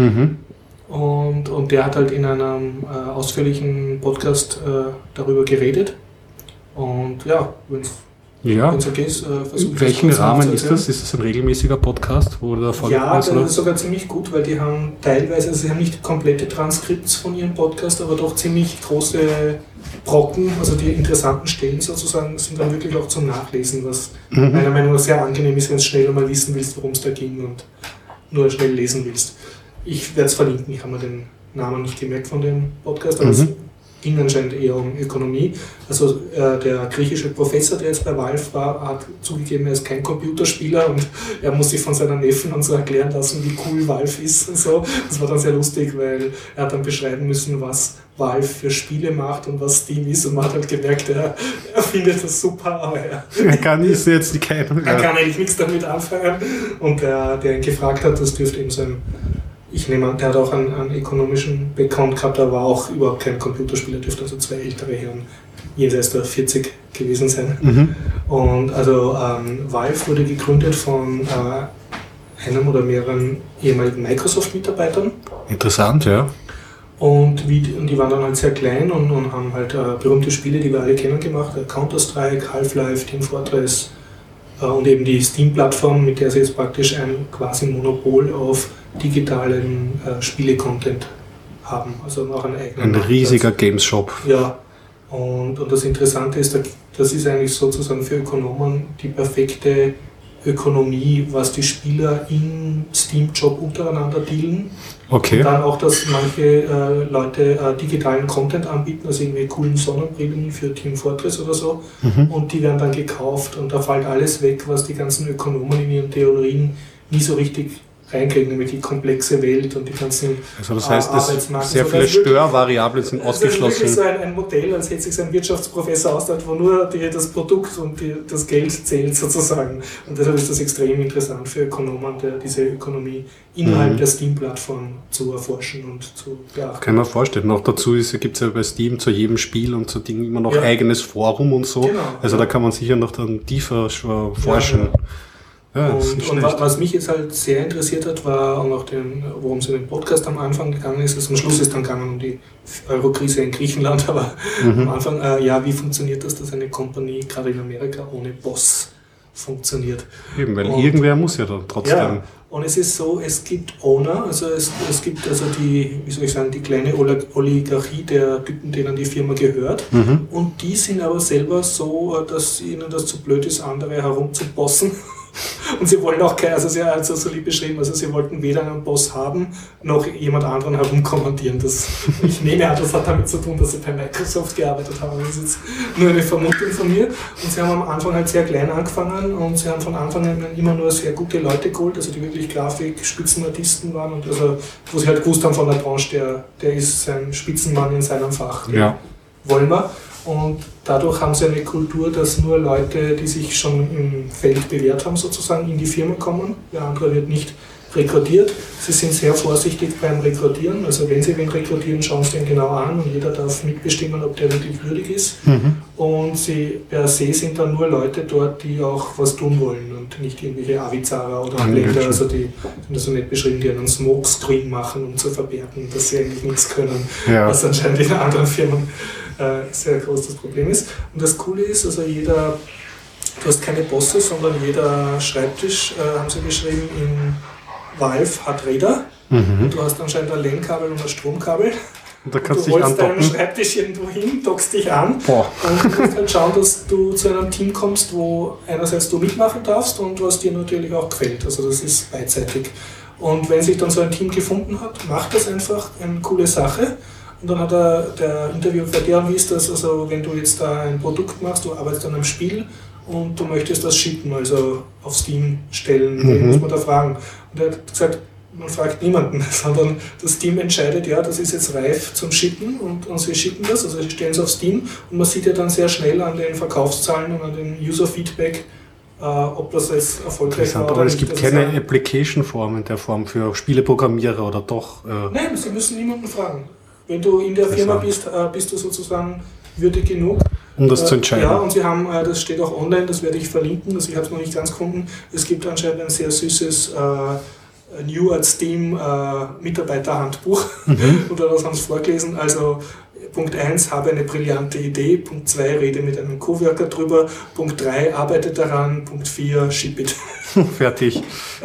Und der hat halt in einem ausführlichen Podcast darüber geredet. Und ja, wenn es okay ist, versuche ich. Welchen Rahmen ist das? Ist das ein regelmäßiger Podcast? Das ist sogar ziemlich gut, weil die haben teilweise, also sie haben nicht komplette Transkripts von ihrem Podcast, aber doch ziemlich große Brocken, also die interessanten Stellen sozusagen, sind dann wirklich auch zum Nachlesen, was meiner Meinung nach sehr angenehm ist, wenn du schnell mal wissen willst, worum es da ging und nur schnell lesen willst. Ich werde es verlinken, ich habe mir den Namen nicht gemerkt von dem Podcast, aber es ging anscheinend eher um Ökonomie. Also der griechische Professor, der jetzt bei Valve war, hat zugegeben, er ist kein Computerspieler und er muss sich von seinen Neffen und so erklären lassen, wie cool Valve ist und so. Das war dann sehr lustig, weil er hat dann beschreiben müssen, was Valve für Spiele macht und was Steam ist und man hat halt gemerkt, er findet das super, aber er kann eigentlich nichts damit anfangen. Und der ihn gefragt hat, das dürfte eben sein. Ich nehme an, der hat auch einen ökonomischen Background gehabt, aber war auch überhaupt kein Computerspieler, dürfte also 2 ältere Herren jenseits der 40 gewesen sein. Und also Valve wurde gegründet von einem oder mehreren ehemaligen Microsoft-Mitarbeitern. Interessant, ja. Und die waren dann halt sehr klein und haben halt berühmte Spiele, die wir alle kennen, gemacht. Counter-Strike, Half-Life, Team Fortress und eben die Steam-Plattform, mit der sie jetzt praktisch ein quasi Monopol auf digitalen Spiele-Content haben. Also auch einen eigenen. Ein riesiger Games-Shop. Ja, und das Interessante ist, das ist eigentlich sozusagen für Ökonomen die perfekte Ökonomie, was die Spieler im Steam-Job untereinander dealen. Okay. Und dann auch, dass manche Leute digitalen Content anbieten, also irgendwie coolen Sonnenbrillen für Team Fortress oder so. Und die werden dann gekauft und da fällt alles weg, was die ganzen Ökonomen in ihren Theorien nie so richtig reinkriegen, nämlich die komplexe Welt und die ganzen Also das heißt, Arbeitsmarkt. sehr viele Störvariablen sind ausgeschlossen. Das ist wirklich so ein Modell, als hätte sich ein Wirtschaftsprofessor ausgedacht, wo nur das Produkt und das Geld zählt sozusagen. Und deshalb ist das extrem interessant für Ökonomen, diese Ökonomie innerhalb der Steam-Plattform zu erforschen und zu beachten. Kann man vorstellen. Noch dazu gibt es ja bei Steam zu jedem Spiel und zu Dingen immer noch eigenes Forum und so. Genau, also da kann man sicher noch dann tiefer forschen. Ja, und was mich jetzt halt sehr interessiert hat, war auch noch worum es in dem Podcast am Anfang gegangen ist. Also am Schluss ist dann gegangen um die Euro-Krise in Griechenland, aber am Anfang, wie funktioniert das, dass eine Company gerade in Amerika ohne Boss funktioniert? Eben, weil irgendwer muss ja dann trotzdem. Ja, und es ist so, es gibt Owner, also es gibt also die kleine Oligarchie der Typen, denen die Firma gehört. Und die sind aber selber so, dass ihnen das zu blöd ist, andere herumzubossen. Und sie wollen auch also sie hat so lieb beschrieben, also sie wollten weder einen Boss haben, noch jemand anderen herumkommandieren. Ich nehme an, das hat damit zu tun, dass sie bei Microsoft gearbeitet haben. Das ist jetzt nur eine Vermutung von mir. Und sie haben am Anfang halt sehr klein angefangen und sie haben von Anfang an immer nur sehr gute Leute geholt, also die wirklich Grafik-Spitzenartisten waren und also, wo sie halt gewusst haben von der Branche, der ist ein Spitzenmann in seinem Fach. Ja. Wollen wir. Und dadurch haben sie eine Kultur, dass nur Leute, die sich schon im Feld bewährt haben, sozusagen in die Firma kommen. Der andere wird nicht rekrutiert. Sie sind sehr vorsichtig beim Rekrutieren. Also wenn sie wen rekrutieren, schauen sie den genau an und jeder darf mitbestimmen, ob der wirklich würdig ist. Und sie per se sind dann nur Leute dort, die auch was tun wollen und nicht irgendwelche Avizara oder Blender, also die sind das so nett beschrieben, die einen Smokescreen machen, um zu verbergen, dass sie eigentlich nichts können, was anscheinend in anderen Firmen sehr groß das Problem ist. Und das Coole ist, also du hast keine Bosse, sondern jeder Schreibtisch, haben sie geschrieben, in Valve hat Räder. Und du hast anscheinend ein LAN-Kabel und ein Stromkabel. Und da kannst du dich andocken. Du holst deinen Schreibtisch irgendwo hin, dockst dich an und du kannst halt schauen, dass du zu einem Team kommst, wo einerseits du mitmachen darfst und was dir natürlich auch gefällt. Also das ist beidseitig. Und wenn sich dann so ein Team gefunden hat, macht das einfach eine coole Sache. Und dann hat der Interviewer gesagt, ja, wie ist das, also wenn du jetzt da ein Produkt machst, du arbeitest an einem Spiel und du möchtest das shippen, also auf Steam stellen, wen muss man da fragen? Und er hat gesagt, man fragt niemanden, sondern das Team entscheidet, ja, das ist jetzt reif zum Shippen und sie shippen das, also sie stellen es auf Steam und man sieht ja dann sehr schnell an den Verkaufszahlen und an den User-Feedback, ob das jetzt erfolgreich war. Aber es gibt keine Application-Form in der Form für Spieleprogrammierer oder doch? Nein, sie müssen niemanden fragen. Wenn du in der Firma bist, bist du sozusagen würdig genug. Um das zu entscheiden. Ja, und sie haben, das steht auch online, das werde ich verlinken, also ich habe es noch nicht ganz gefunden. Es gibt anscheinend ein sehr süßes New at Steam Mitarbeiterhandbuch. Und das haben sie vorgelesen. Also Punkt 1, habe eine brillante Idee. Punkt 2, rede mit einem Coworker drüber. Punkt 3, arbeite daran. Punkt 4, ship it. Fertig.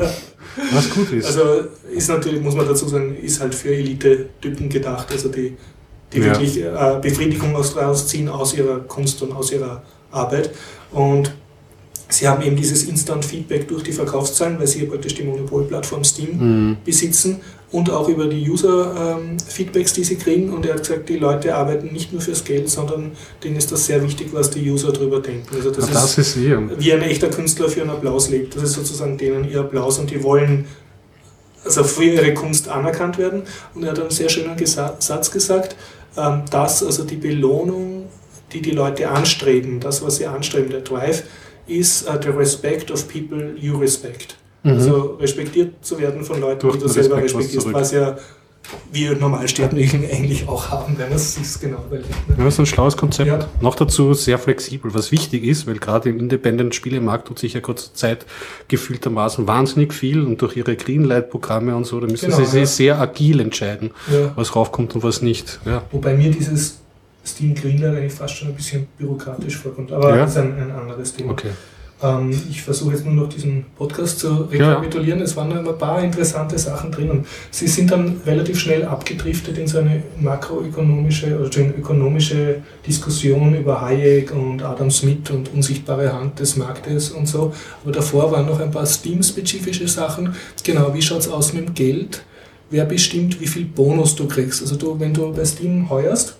Was gut ist. Also ist natürlich, muss man dazu sagen, ist halt für Elite-Typen gedacht, also die wirklich Befriedigung daraus ziehen aus ihrer Kunst und aus ihrer Arbeit. Und sie haben eben dieses Instant-Feedback durch die Verkaufszahlen, weil sie hier praktisch die Monopolplattform Steam besitzen und auch über die User-Feedbacks, die sie kriegen. Und er hat gesagt, die Leute arbeiten nicht nur fürs Geld, sondern denen ist das sehr wichtig, was die User darüber denken. Also das ist wie ein echter Künstler für einen Applaus lebt. Das ist sozusagen denen ihr Applaus und die wollen also für ihre Kunst anerkannt werden. Und er hat einen sehr schönen Satz gesagt, dass also die Belohnung, die die Leute anstreben, das, was sie anstreben, der Drive, ist the respect of people you respect. Also respektiert zu werden von Leuten, die du selber respektierst, was ja wir Normalsterblichen eigentlich auch haben, wenn man es sich genau überlegt. Ne? Ja, das ist ein schlaues Konzept. Ja. Noch dazu sehr flexibel, was wichtig ist, weil gerade im Independent-Spielemarkt tut sich ja kurzer Zeit gefühltermaßen wahnsinnig viel und durch ihre Greenlight-Programme und so, da müssen sie sehr agil entscheiden, was raufkommt und was nicht. Ja. Wobei mir dieses Steam Greenlight eigentlich fast schon ein bisschen bürokratisch vorkommt, aber das ist ein anderes Thema. Okay. Ich versuche jetzt nur noch diesen Podcast zu rekapitulieren. Es waren noch ein paar interessante Sachen drin. Und sie sind dann relativ schnell abgedriftet in so eine makroökonomische oder eine ökonomische Diskussion über Hayek und Adam Smith und unsichtbare Hand des Marktes und so. Aber davor waren noch ein paar Steam-spezifische Sachen. Genau, wie schaut es aus mit dem Geld? Wer bestimmt, wie viel Bonus du kriegst? Also wenn du bei Steam heuerst,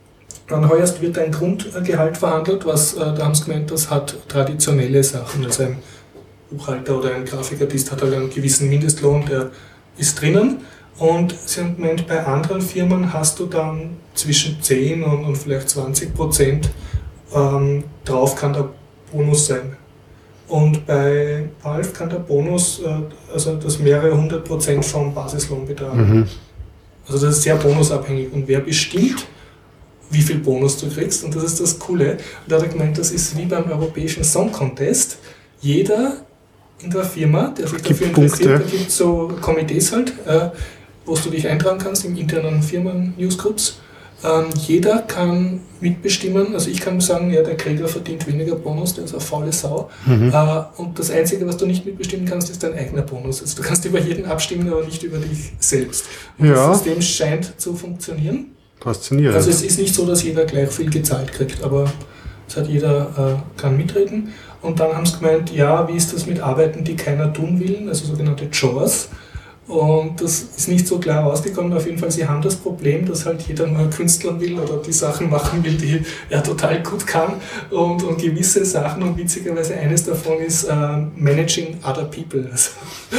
wird dein Grundgehalt verhandelt, da haben sie gemeint, das hat traditionelle Sachen. Also ein Buchhalter oder ein Grafikartist hat halt einen gewissen Mindestlohn, der ist drinnen. Und sie haben gemeint, bei anderen Firmen hast du dann zwischen 10 und vielleicht 20% drauf kann der Bonus sein. Und bei Valve kann der Bonus, also das mehrere 100% vom Basislohn betragen. Also das ist sehr bonusabhängig. Und wer bestimmt, wie viel Bonus du kriegst, und das ist das Coole. Und da hat er gemeint, das ist wie beim Europäischen Song Contest. Jeder in der Firma, der sich dafür interessiert, da gibt es so Komitees halt, wo du dich eintragen kannst im internen Firmen-Newsgroups. Jeder kann mitbestimmen, also ich kann sagen, ja, der Krieger verdient weniger Bonus, der ist eine faule Sau. Und das Einzige, was du nicht mitbestimmen kannst, ist dein eigener Bonus. Also du kannst über jeden abstimmen, aber nicht über dich selbst. Und das System scheint zu funktionieren. Faszinierend. Also es ist nicht so, dass jeder gleich viel gezahlt kriegt, aber es hat jeder kann mitreden. Und dann haben sie gemeint, ja, wie ist das mit Arbeiten, die keiner tun will, also sogenannte Chores. Und das ist nicht so klar rausgekommen. Auf jeden Fall, sie haben das Problem, dass halt jeder nur Künstler will oder die Sachen machen will, die er total gut kann. Und gewisse Sachen, und witzigerweise eines davon ist Managing Other People. Also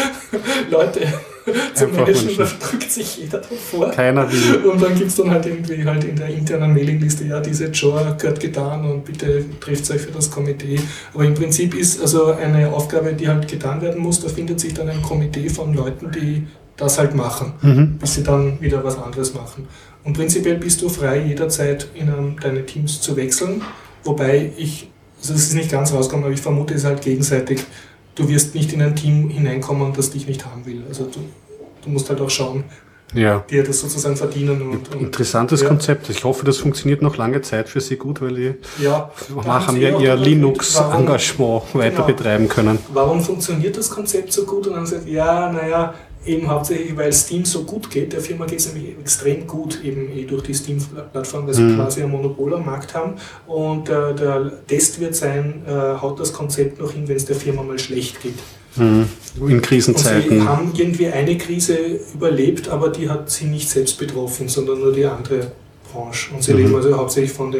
Leute zu managen, da drückt sich jeder davor. Keiner will. Und dann gibt es dann halt irgendwie halt in der internen Mailingliste, ja, diese Joa gehört getan und bitte trefft euch für das Komitee. Aber im Prinzip ist also eine Aufgabe, die halt getan werden muss, da findet sich dann ein Komitee von Leuten, die das halt machen, bis sie dann wieder was anderes machen. Und prinzipiell bist du frei, jederzeit in deine Teams zu wechseln, wobei also es ist nicht ganz rausgekommen, aber ich vermute, es ist halt gegenseitig. Du wirst nicht in ein Team hineinkommen, das dich nicht haben will. Also du musst halt auch schauen, dir das sozusagen verdienen. Und interessantes Konzept. Ich hoffe, das funktioniert noch lange Zeit für Sie gut, weil die machen ja ihr Linux-Engagement weiter betreiben können. Warum funktioniert das Konzept so gut? Und dann sagt eben hauptsächlich, weil Steam so gut geht. Der Firma geht es nämlich extrem gut, eben durch die Steam-Plattform, weil sie quasi ein Monopol am Markt haben. Und der Test wird sein, haut das Konzept noch hin, wenn es der Firma mal schlecht geht. In Krisenzeiten. Und sie haben irgendwie eine Krise überlebt, aber die hat sie nicht selbst betroffen, sondern nur die andere Branche. Und sie leben also hauptsächlich von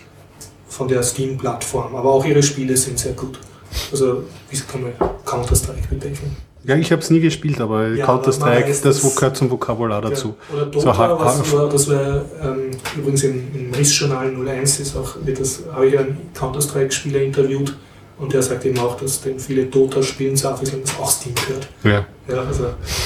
der Steam-Plattform. Aber auch ihre Spiele sind sehr gut. Also, wie kann man Counter-Strike bedenken? Ja, ich habe es nie gespielt, aber Counter-Strike, das gehört zum Vokabular dazu. Ja. Oder Dota, das war übrigens im RIS-Journal 01, habe ich einen Counter-Strike-Spieler interviewt und der sagt eben auch, dass denn viele Dota spielen, so dass auch Steam gehört. Ja, also,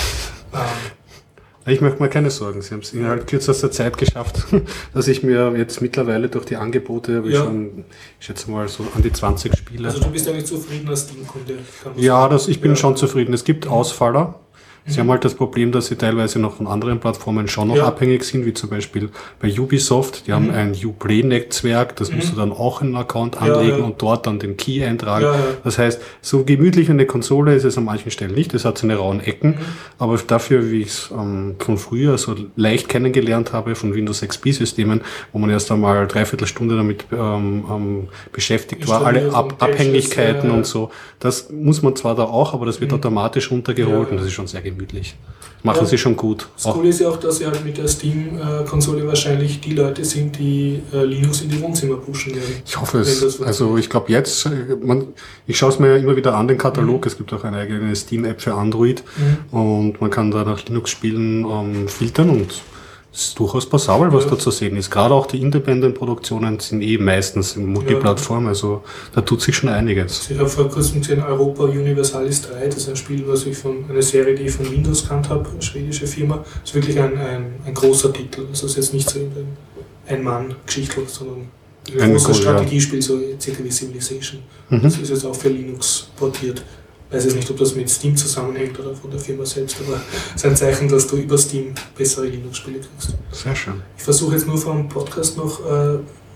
ich mache mir keine Sorgen. Sie haben es innerhalb kürzester Zeit geschafft, dass ich mir jetzt mittlerweile durch die Angebote, ich schätze mal so an die 20 Spiele. Also du bist eigentlich zufrieden als Steam-Kunde? Ja, ich bin schon zufrieden. Es gibt Ausfaller. Sie haben halt das Problem, dass sie teilweise noch von anderen Plattformen schon noch abhängig sind, wie zum Beispiel bei Ubisoft. Die haben ein Uplay-Netzwerk, das musst du dann auch in einen Account anlegen und dort dann den Key eintragen. Das heißt, so gemütlich eine Konsole ist es an manchen Stellen nicht. Es hat seine rauen Ecken, aber dafür, wie ich es von früher so leicht kennengelernt habe, von Windows XP-Systemen, wo man erst einmal 3/4 Stunde damit beschäftigt war, alle Abhängigkeiten und so. Das muss man zwar da auch, aber das wird automatisch runtergeholt und das ist schon sehr gemütlich. Machen sie schon gut. Das Coole ist ja auch, dass sie halt mit der Steam-Konsole wahrscheinlich die Leute sind, die Linux in die Wohnzimmer pushen werden. Ich hoffe es. Also ich glaube jetzt, ich schaue es mir ja immer wieder an, den Katalog. Es gibt auch eine eigene Steam-App für Android und man kann da nach Linux-Spielen filtern und es ist durchaus passabel, was da zu sehen ist. Gerade auch die Independent-Produktionen sind meistens in Multiplattform, also da tut sich schon einiges. Ich habe vor kurzem gesehen Europa Universalis 3, das ist ein Spiel, eine Serie, die ich von Windows kannt habe, eine schwedische Firma. Das ist wirklich ein großer Titel, also es ist jetzt nicht so ein Mann-Geschichte, sondern ein großes Strategiespiel, so circa wie Civilization. Das ist jetzt auch für Linux portiert. Ich weiß jetzt nicht, ob das mit Steam zusammenhängt oder von der Firma selbst, aber es ist ein Zeichen, dass du über Steam bessere Linux-Spiele kriegst. Sehr schön. Ich versuche jetzt nur vor dem Podcast noch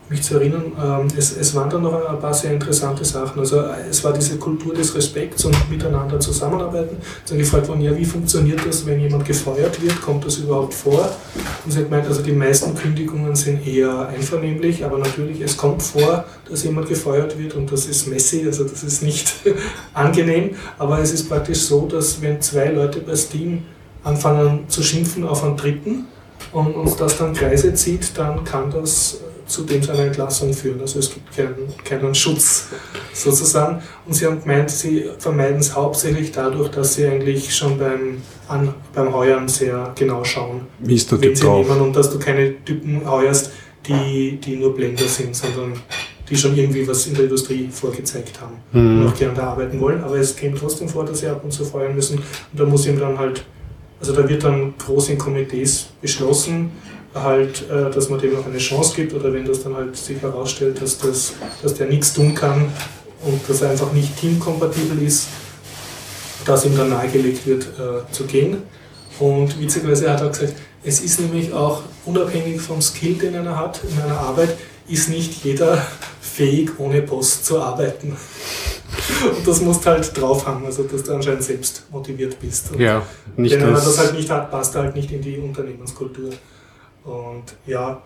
mich zu erinnern, es waren dann noch ein paar sehr interessante Sachen. Also es war diese Kultur des Respekts und miteinander zusammenarbeiten. Dann gefragt worden, ja, wie funktioniert das, wenn jemand gefeuert wird? Kommt das überhaupt vor? Und sie hat gemeint, also die meisten Kündigungen sind eher einvernehmlich, aber natürlich, es kommt vor, dass jemand gefeuert wird und das ist messy, also das ist nicht angenehm. Aber es ist praktisch so, dass wenn zwei Leute bei Steam anfangen zu schimpfen auf einen Dritten und uns das dann Kreise zieht, dann kann das zu dem seiner Entlassung führen. Also es gibt keinen Schutz sozusagen. Und sie haben gemeint, sie vermeiden es hauptsächlich dadurch, dass sie eigentlich schon beim Heuern sehr genau schauen, wie ist der wen Typ sie drauf? nehmen und dass du keine Typen heuerst, die nur Blender sind, sondern die schon irgendwie was in der Industrie vorgezeigt haben und auch gerne da arbeiten wollen. Aber es käme trotzdem vor, dass sie ab und zu feuern müssen. Und da muss ihm dann halt, also da wird dann groß in Komitees beschlossen, halt, dass man dem noch eine Chance gibt, oder wenn das dann halt sich herausstellt, dass der nichts tun kann und dass er einfach nicht teamkompatibel ist, dass ihm dann nahegelegt wird, zu gehen. Und witzigerweise hat er gesagt, es ist nämlich auch unabhängig vom Skill, den er hat in einer Arbeit, ist nicht jeder fähig, ohne Boss zu arbeiten. Und das musst halt drauf haben, also dass du anscheinend selbst motiviert bist. Und ja, nicht wenn er das halt nicht hat, passt er halt nicht in die Unternehmenskultur. Und ja,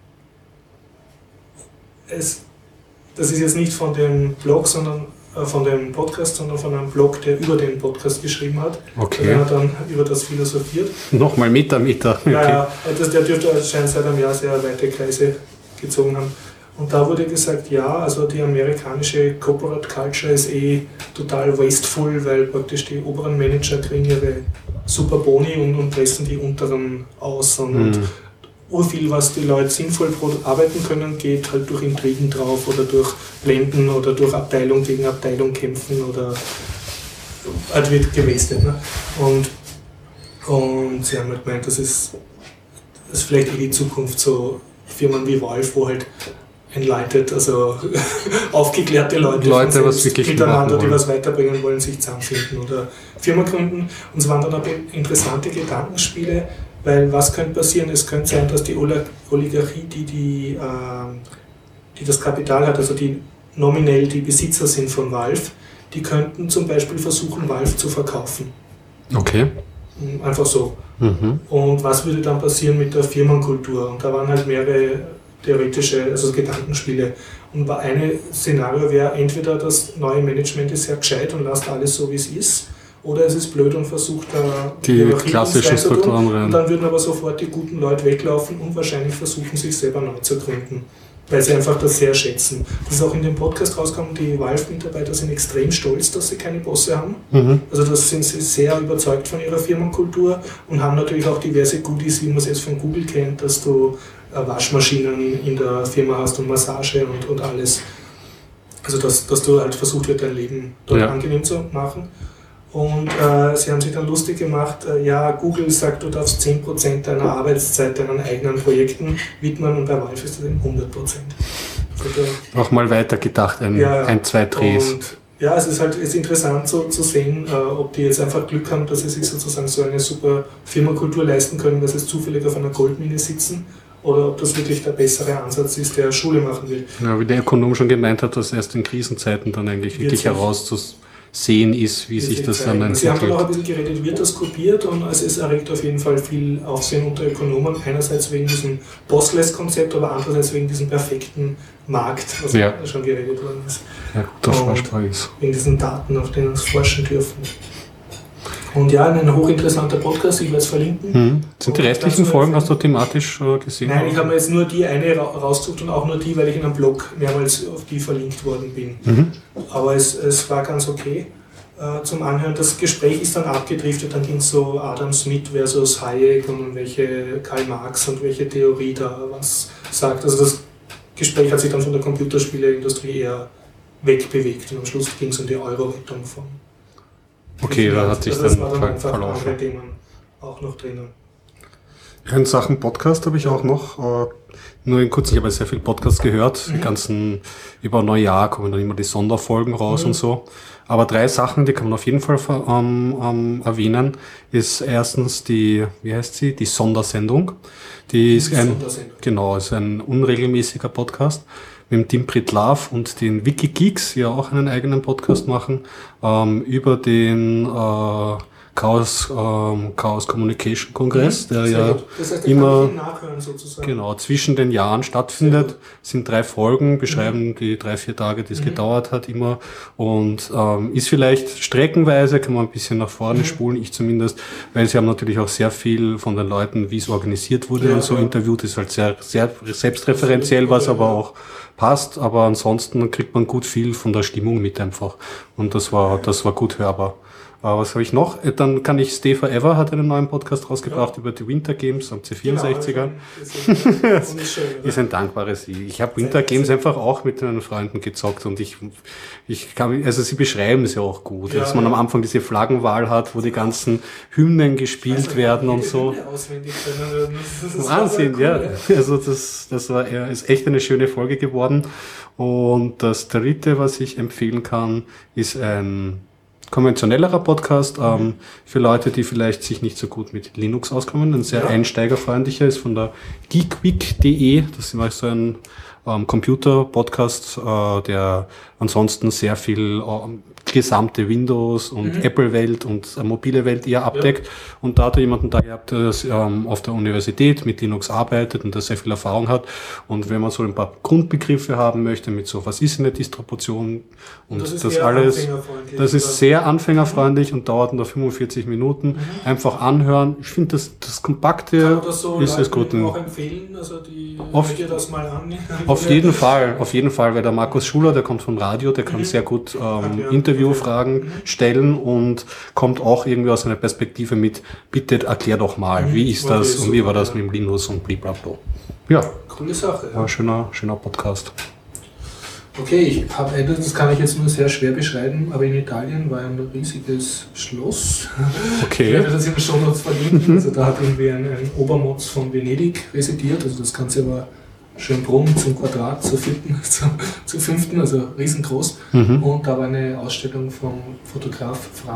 das ist jetzt nicht von dem Blog, sondern von dem Podcast, sondern von einem Blog, der über den Podcast geschrieben hat. Okay. Der hat dann über das philosophiert. Nochmal Meter. Okay. Ja, der dürfte anscheinend seit einem Jahr sehr weite Kreise gezogen haben. Und da wurde gesagt, ja, also die amerikanische Corporate Culture ist total wasteful, weil praktisch die oberen Manager kriegen ihre super Boni und pressen die unteren aus. Und urviel, was die Leute sinnvoll arbeiten können, geht halt durch Intrigen drauf oder durch Blenden oder durch Abteilung gegen Abteilung kämpfen oder halt wird gewastet. Ne? Und sie haben halt gemeint, das ist vielleicht die Zukunft, so Firmen wie Valve, wo halt enlightened, also aufgeklärte Leute was wirklich miteinander, die was weiterbringen wollen, sich zusammenfinden oder Firma gründen. Und es waren dann auch interessante Gedankenspiele, weil was könnte passieren? Es könnte sein, dass die Oligarchie, die das Kapital hat, also die nominell die Besitzer sind von Valve, die könnten zum Beispiel versuchen, Valve zu verkaufen. Okay. Einfach so. Und was würde dann passieren mit der Firmenkultur? Und da waren halt mehrere theoretische, also Gedankenspiele. Und ein Szenario wäre entweder das neue Management ist sehr gescheit und lasst alles so, wie es ist, oder es ist blöd und versucht da die klassischen Strukturen rein. Und dann würden aber sofort die guten Leute weglaufen und wahrscheinlich versuchen, sich selber neu zu gründen, weil sie einfach das sehr schätzen. Das ist auch in dem Podcast rausgekommen, die Valve-Mitarbeiter sind extrem stolz, dass sie keine Bosse haben. Also das sind sie sehr überzeugt von ihrer Firmenkultur und haben natürlich auch diverse Goodies, wie man es jetzt von Google kennt, dass du Waschmaschinen in der Firma hast und Massage und alles. Also dass du halt versucht wird, dein Leben dort angenehm zu machen. Und sie haben sich dann lustig gemacht, Google sagt, du darfst 10% deiner Arbeitszeit deinen eigenen Projekten widmen und bei Valve ist das eben 100%. Also auch mal weiter gedacht, zwei Drehs. Und ja, es ist interessant so zu sehen, ob die jetzt einfach Glück haben, dass sie sich sozusagen so eine super Firmenkultur leisten können, dass sie zufällig auf einer Goldmine sitzen, oder ob das wirklich der bessere Ansatz ist, der Schule machen will. Ja, wie der Ökonom schon gemeint hat, dass erst in Krisenzeiten dann eigentlich wirklich herauszusehen ist, wie sich das dann entwickelt. Sie haben dann auch ein bisschen geredet, wird das kopiert, und es erregt auf jeden Fall viel Aufsehen unter Ökonomen, einerseits wegen diesem Bossless-Konzept, aber andererseits wegen diesem perfekten Markt, was schon geredet worden ist. Ja, guter Vorschlag ist. Wegen diesen Daten, auf denen sie forschen dürfen. Und ja, ein hochinteressanter Podcast, ich werde es verlinken. Sind die restlichen Folgen, hast du thematisch gesehen? Nein, ich habe mir jetzt nur die eine rausgesucht und auch nur die, weil ich in einem Blog mehrmals auf die verlinkt worden bin. Aber es war ganz okay zum Anhören. Das Gespräch ist dann abgedriftet, dann ging es so Adam Smith versus Hayek und welche Karl Marx und welche Theorie da was sagt. Also das Gespräch hat sich dann von der Computerspieleindustrie eher wegbewegt und am Schluss ging es um die Euro-Rettung von. Okay, da hat sich das dann einfach verlaufen. andere Themen auch noch drinnen. In Sachen Podcast habe ich auch noch nur in kurz, ich habe sehr viel Podcasts gehört, die ganzen, über Neujahr kommen dann immer die Sonderfolgen raus und so. Aber 3 Sachen, die kann man auf jeden Fall erwähnen, ist erstens die Sondersendung. Die ist ist ein unregelmäßiger Podcast mit dem Tim Pritlove und den Wikigeeks, die ja auch einen eigenen Podcast machen, über den Chaos Communication Kongress, der ja das heißt, immer nachhören, sozusagen. genau zwischen den Jahren stattfindet. Sind 3 Folgen, beschreiben die 3-4 Tage, die es gedauert hat, immer, und ist vielleicht streckenweise, kann man ein bisschen nach vorne spulen, ich zumindest, weil sie haben natürlich auch sehr viel von den Leuten, wie es organisiert wurde und so interviewt, ist halt sehr, sehr selbstreferenziell, was aber auch passt, aber ansonsten kriegt man gut viel von der Stimmung mit einfach, und das war gut hörbar. Was habe ich noch? Dann kann ich Stay Forever hat einen neuen Podcast rausgebracht über die Winter Games am C64er. Ist ein dankbares Lied. Ich habe Winter Games einfach auch mit meinen Freunden gezockt, und ich kann, also sie beschreiben es ja auch gut, dass man am Anfang diese Flaggenwahl hat, wo die ganzen Hymnen gespielt werden und so. Wahnsinn, ja. Also das ist echt eine schöne Folge geworden. Und das dritte, was ich empfehlen kann, ist ein konventionellerer Podcast, für Leute, die vielleicht sich nicht so gut mit Linux auskommen. Ein sehr einsteigerfreundlicher ist von der geekweek.de. Das ist so ein Computer-Podcast, der ansonsten sehr viel gesamte Windows und Apple-Welt und mobile Welt eher abdeckt. Und da hat er jemanden da gehabt, der auf der Universität mit Linux arbeitet und der sehr viel Erfahrung hat. Und wenn man so ein paar Grundbegriffe haben möchte mit so, was ist eine Distribution und das alles, das ist sehr anfängerfreundlich und dauert nur 45 Minuten. Einfach anhören. Ich finde, das Kompakte ist es gut. Auch empfehlen, also die dir das mal an. Auf jeden Fall, weil der Markus Schuler, der kommt vom Radio, der kann sehr gut Interviewfragen stellen und kommt auch irgendwie aus einer Perspektive mit, bitte erklär doch mal, wie ist das und wie war das mit dem Linux und blablabla. Ja, coole Sache. Ja, schöner Podcast. Okay, ich habe das kann ich jetzt nur sehr schwer beschreiben, aber in Italien war ein riesiges Schloss. Okay. Ich werde das in den Shownotes verlinken. Also da hat irgendwie ein Obermotz von Venedig residiert, also das Ganze war Schönbrunn zum Quadrat, zur 4., zur 5., also riesengroß. Und da war eine Ausstellung vom Fotograf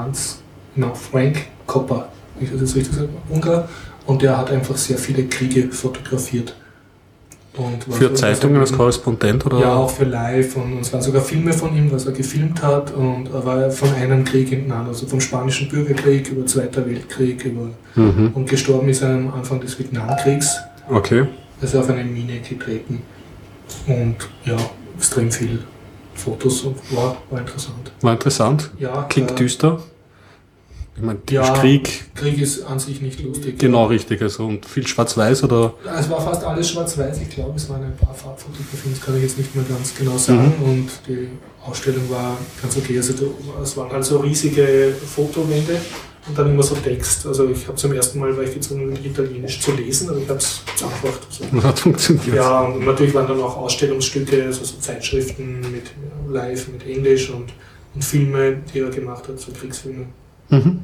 Frank Kopper, ich weiß das richtig sagen, Ungar, und der hat einfach sehr viele Kriege fotografiert. Und für Zeitungen als Korrespondent oder? Ja, auch für Live, und es waren sogar Filme von ihm, was er gefilmt hat, und er war von einem Krieg in den anderen, also vom Spanischen Bürgerkrieg über Zweiter Weltkrieg und gestorben ist er am Anfang des Vietnamkriegs. Okay. Also auf eine Mine getreten und ja, extrem viel Fotos und war interessant. War interessant? Ja. Klingt düster. Ich meine, Krieg ist an sich nicht lustig. Genau, richtig. Also, und viel Schwarz-Weiß oder? Es war fast alles Schwarz-Weiß. Ich glaube, es waren ein paar Farbfotografien, das kann ich jetzt nicht mehr ganz genau sagen. Und die Ausstellung war ganz okay. Also es waren halt so riesige Fotowände und dann immer so Text. Also ich habe zum ersten Mal, war ich gezwungen, Italienisch zu lesen, aber ich habe es gemacht. Also, hat funktioniert. Ja, und natürlich waren dann auch Ausstellungsstücke, also so Zeitschriften mit Live, mit Englisch und Filme, die er gemacht hat, so Kriegsfilme. Und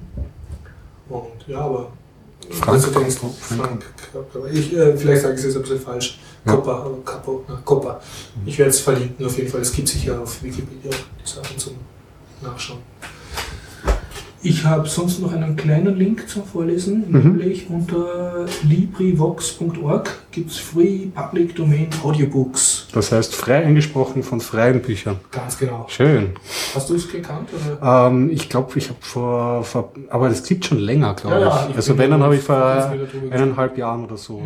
ja, aber Frank. Vielleicht sage ich es jetzt ein bisschen falsch. Koppa. Ich werde es verlinken auf jeden Fall. Es gibt sicher auf Wikipedia die Sachen zum Nachschauen. Ich habe sonst noch einen kleinen Link zum Vorlesen, nämlich unter LibriVox.org gibt es Free Public Domain Audiobooks. Das heißt frei eingesprochen von freien Büchern. Ganz genau. Schön. Hast du es gekannt? Oder? Ich glaube, ich habe vor, aber das gibt schon länger, glaube ich. Ja, also wenn, dann habe ich vor 1,5 Jahren oder so.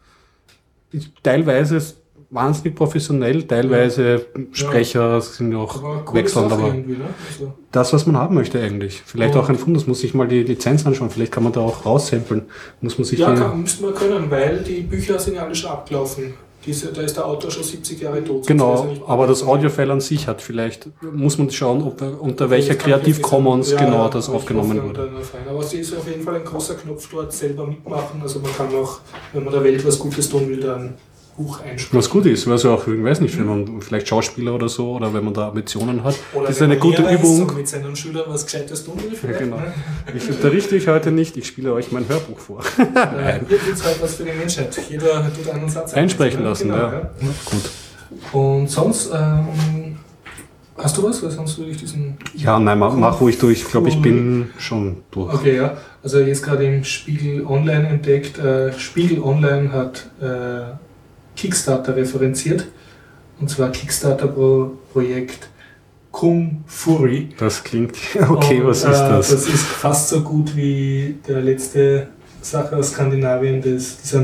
Teilweise wahnsinnig professionell, teilweise Sprecher sind auch wechselnd, aber das, was man haben möchte eigentlich. Vielleicht auch ein Fundus, muss sich mal die Lizenz anschauen, vielleicht kann man da auch raussamplen. Muss man sich müsste man können, weil die Bücher sind ja alle schon abgelaufen. Da ist der Autor schon 70 Jahre tot. Genau, aber das Audiofile an sich hat vielleicht, muss man schauen, ob unter welcher Creative Commons das aufgenommen wurde. Aber es ist auf jeden Fall ein großer Knopf dort, selber mitmachen. Also man kann auch, wenn man der Welt was Gutes tun will, dann Buch einsprechen. Was gut ist, also auch, ich weiß nicht, wenn man vielleicht Schauspieler oder so, oder wenn man da Ambitionen hat, oder das ist eine gute Übung. Und mit seinen Schülern was Gescheites tun will. Ja, genau. Ich unterrichte euch heute nicht, ich spiele euch mein Hörbuch vor. Hier gibt es halt was für die Menschheit. Jeder tut einen Satz einsprechen lassen, genau, ja. Gut. Und sonst, hast du was? Weil sonst würde ich diesen... Ja, nein, mach ruhig durch. Ich glaube, ich bin schon durch. Okay, ja. Also jetzt gerade im Spiegel Online entdeckt. Spiegel Online hat Kickstarter referenziert. Und zwar Kickstarter-Projekt Kung Fury. Das klingt... Okay, und, was ist das? Das ist fast so gut wie der letzte Sache aus Skandinavien, dieser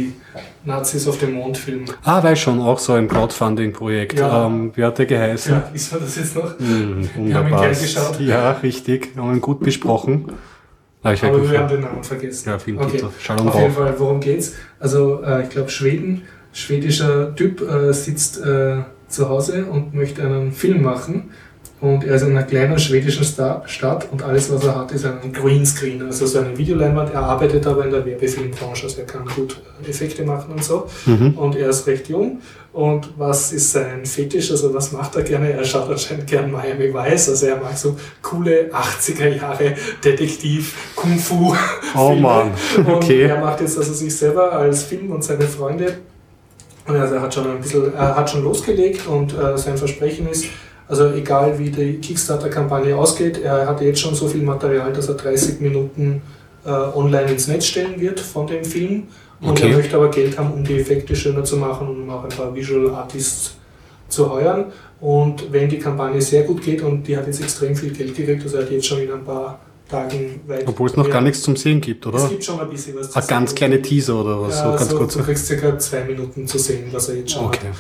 Nazis auf dem Mond-Film. Weiß schon, auch so ein Crowdfunding-Projekt. Ja. Wie hat der geheißen? Ja, ist mir das jetzt noch? Wir haben ihn gleich geschaut. Ja, richtig. Wir haben ihn gut besprochen. Aber wir haben den Namen vergessen. Ja, vielen okay. Dank. Auf jeden Fall, worum geht's? Also, ich glaube, schwedischer Typ sitzt zu Hause und möchte einen Film machen. Und er ist in einer kleinen schwedischen Stadt und alles, was er hat, ist ein Greenscreen, also so eine Videoleinwand. Er arbeitet aber in der Werbefilmbranche, also er kann gut Effekte machen und so. Und er ist recht jung. Und was ist sein Fetisch, also was macht er gerne? Er schaut anscheinend gern Miami Vice, also er mag so coole 80er Jahre Detektiv, Kung Fu. Oh Mann, okay. Und er macht jetzt also sich selber als Film und seine Freunde. Und also er hat schon losgelegt und sein Versprechen ist, also egal wie die Kickstarter-Kampagne ausgeht, er hat jetzt schon so viel Material, dass er 30 Minuten online ins Netz stellen wird von dem Film. Und er möchte aber Geld haben, um die Effekte schöner zu machen und um auch ein paar Visual Artists zu heuern. Und wenn die Kampagne sehr gut geht, und die hat jetzt extrem viel Geld gekriegt, also er hat jetzt schon in ein paar Tagen weit... Obwohl es noch gar nichts zum Sehen gibt, oder? Es gibt schon ein bisschen was zu sehen. Ganz kleine Teaser oder was? Ja, so ganz kurz. Du kriegst circa 2 Minuten zu sehen, was er jetzt schon hat.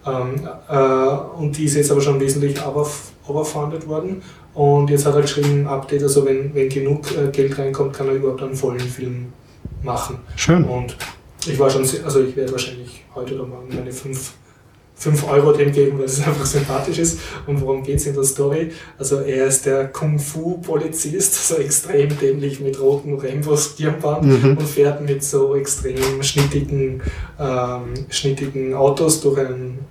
Und die ist jetzt aber schon wesentlich overfunded worden. Und jetzt hat er geschrieben, ein Update, also wenn genug Geld reinkommt, kann er überhaupt einen vollen Film machen. Schön. Und ich werde wahrscheinlich heute oder morgen meine 5 Euro dem geben, weil es einfach sympathisch ist. Und worum geht es in der Story? Also er ist der Kung-Fu-Polizist, so extrem dämlich mit rotem Rainbow-Stirnband und fährt mit so extrem schnittigen Autos durch ein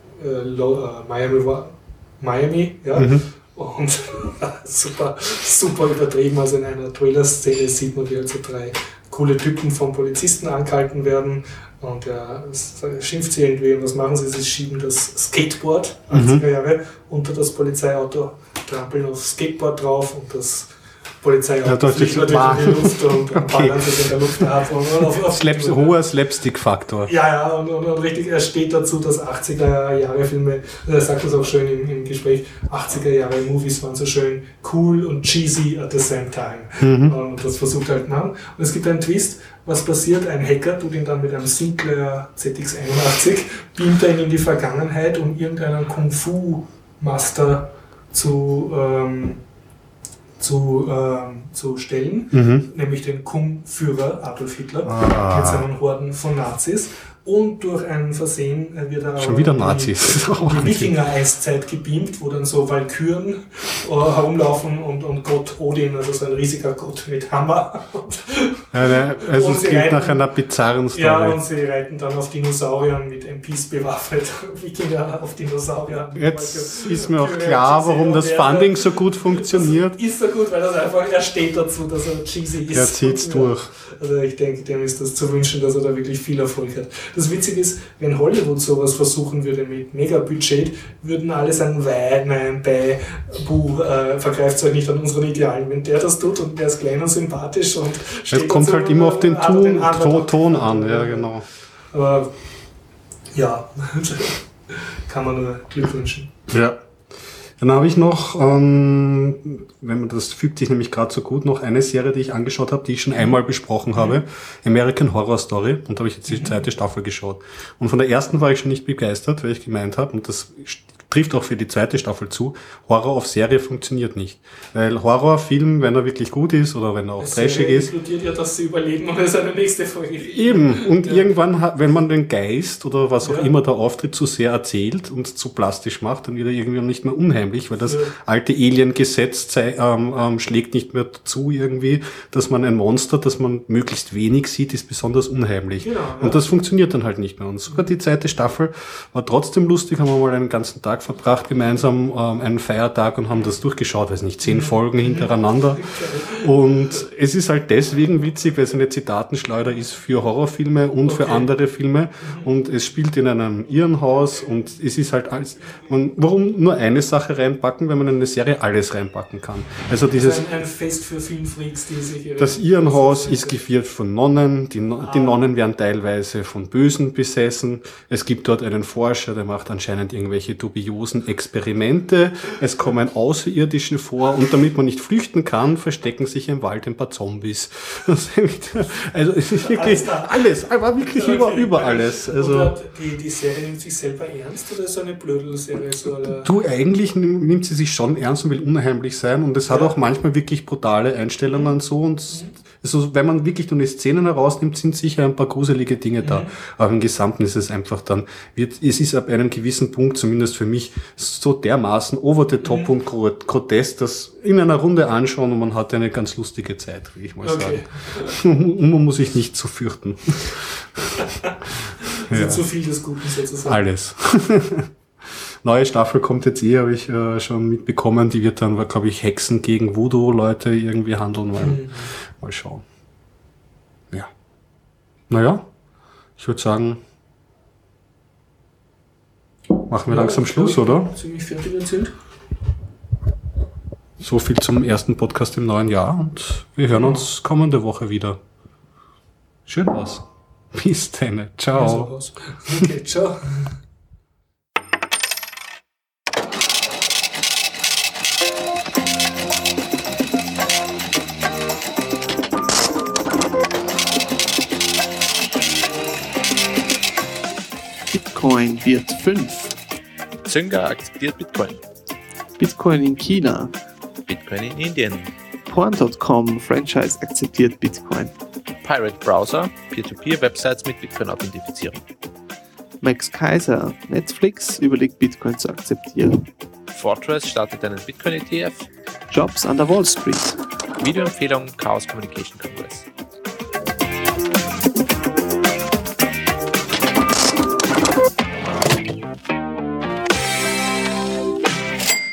Miami, ja. Und super übertrieben. Also in einer Trailer-Szene sieht man, wie halt so 3 coole Typen vom Polizisten angehalten werden. Und er schimpft sie irgendwie. Und was machen sie? Sie schieben das Skateboard, 80er Jahre, unter das Polizeiauto, trampeln aufs Skateboard drauf und das Polizeiauto fliegt natürlich in die Luft und ballern sich in der Luft ab. Hoher Slapstick-Faktor. Ja, und richtig, er steht dazu, dass 80er-Jahre-Filme, er sagt das auch schön im Gespräch, 80er-Jahre-Movies waren so schön cool und cheesy at the same time. Und das versucht halt nach. Und es gibt einen Twist, was passiert? Ein Hacker tut ihn dann mit einem Sinclair ZX81, beamt ihn in die Vergangenheit, um irgendeinen Kung-Fu-Master zu stellen, nämlich den Kung-Führer Adolf Hitler mit seinen Horden von Nazis. Und durch ein Versehen wird er schon wieder Nazis. Die Wikinger-Eiszeit gebeamt, wo dann so Walküren herumlaufen und Gott Odin, also so ein riesiger Gott mit Hammer. Also es klingt nach einer bizarren Story. Ja, und sie reiten dann auf Dinosauriern mit MPs bewaffnet. Wikinger auf Dinosauriern. Jetzt ist mir auch klar, warum das Funding so gut funktioniert. Das ist so gut, weil er steht dazu, dass er cheesy ist. Er zieht's durch. Also ich denke, dem ist das zu wünschen, dass er da wirklich viel Erfolg hat. Das Witzige ist, wenn Hollywood sowas versuchen würde mit Mega-Budget, würden alle sagen, nein, vergreift euch nicht an unseren Idealen. Wenn der das tut und der ist klein und sympathisch und steht es kommt halt immer auf den Ton an, ja genau. Aber ja, kann man nur Glück wünschen. Ja. Dann habe ich noch, wenn man das fügt sich nämlich gerade so gut, noch eine Serie, die ich angeschaut habe, die ich schon einmal besprochen habe, American Horror Story, und da habe ich jetzt die 2. Staffel geschaut. Und von der ersten war ich schon nicht begeistert, weil ich gemeint habe, und das trifft auch für die zweite Staffel zu, Horror auf Serie funktioniert nicht. Weil Horrorfilm, wenn er wirklich gut ist oder wenn er auch trashig ist... impliziert ja, dass sie überleben und es eine nächste Folge gibt. Eben, und irgendwann, wenn man den Geist oder was auch immer der Auftritt zu sehr erzählt und zu plastisch macht, dann wird er irgendwie nicht mehr unheimlich, weil das alte Alien-Gesetz schlägt nicht mehr zu irgendwie, dass man ein Monster, das man möglichst wenig sieht, ist besonders unheimlich. Genau, und das funktioniert dann halt nicht mehr. Und sogar die zweite Staffel war trotzdem lustig, haben wir mal einen ganzen Tag verbracht, gemeinsam einen Feiertag und haben das durchgeschaut, weiß nicht, 10 Folgen hintereinander. Und es ist halt deswegen witzig, weil es eine Zitatenschleuder ist für Horrorfilme und für andere Filme. Und es spielt in einem Irrenhaus und es ist halt alles, warum nur eine Sache reinpacken, wenn man in eine Serie alles reinpacken kann? Also dieses... ein Fest für Filmfreaks, die sich... Das Irrenhaus ist geführt von Nonnen. Die Nonnen werden teilweise von Bösen besessen. Es gibt dort einen Forscher, der macht anscheinend irgendwelche dubiosen Experimente. Es kommen Außerirdische vor und damit man nicht flüchten kann, verstecken sich im Wald ein paar Zombies. Also es ist wirklich alles, aber wirklich über alles. Also die Serie nimmt sich selber ernst oder ist so eine Blödel-Serie? Du, eigentlich nimmt sie sich schon ernst und will unheimlich sein und es hat auch manchmal wirklich brutale Einstellungen so und also, wenn man wirklich nur die Szenen herausnimmt, sind sicher ein paar gruselige Dinge da. Aber im Gesamten ist es einfach dann, es ist ab einem gewissen Punkt, zumindest für mich, so dermaßen over the top und grotesk, dass in einer Runde anschauen und man hat eine ganz lustige Zeit, will ich mal sagen. Und man muss sich nicht so fürchten. Also zu viel des Guten sozusagen. Alles. Neue Staffel kommt jetzt habe ich schon mitbekommen, die wird dann, glaube ich, Hexen gegen Voodoo-Leute irgendwie handeln wollen. Mal schauen. Ja. Naja, ich würde sagen, machen wir langsam Schluss, oder? Ziemlich fertig erzählt. So viel zum ersten Podcast im neuen Jahr und wir hören uns kommende Woche wieder. Schön was. Bis dann. Ciao. Okay, ciao. Bitcoin wird 5. Zynga akzeptiert Bitcoin. Bitcoin in China. Bitcoin in Indien. Porn.com Franchise akzeptiert Bitcoin. Pirate Browser, Peer-to-Peer-Websites mit Bitcoin authentifizieren. Max Kaiser, Netflix überlegt Bitcoin zu akzeptieren. Fortress startet einen Bitcoin-ETF. Jobs an der Wall Street. Videoempfehlung Chaos Communication Congress.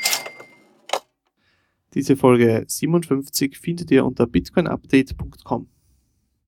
Diese Folge 57 findet ihr unter bitcoinupdate.com.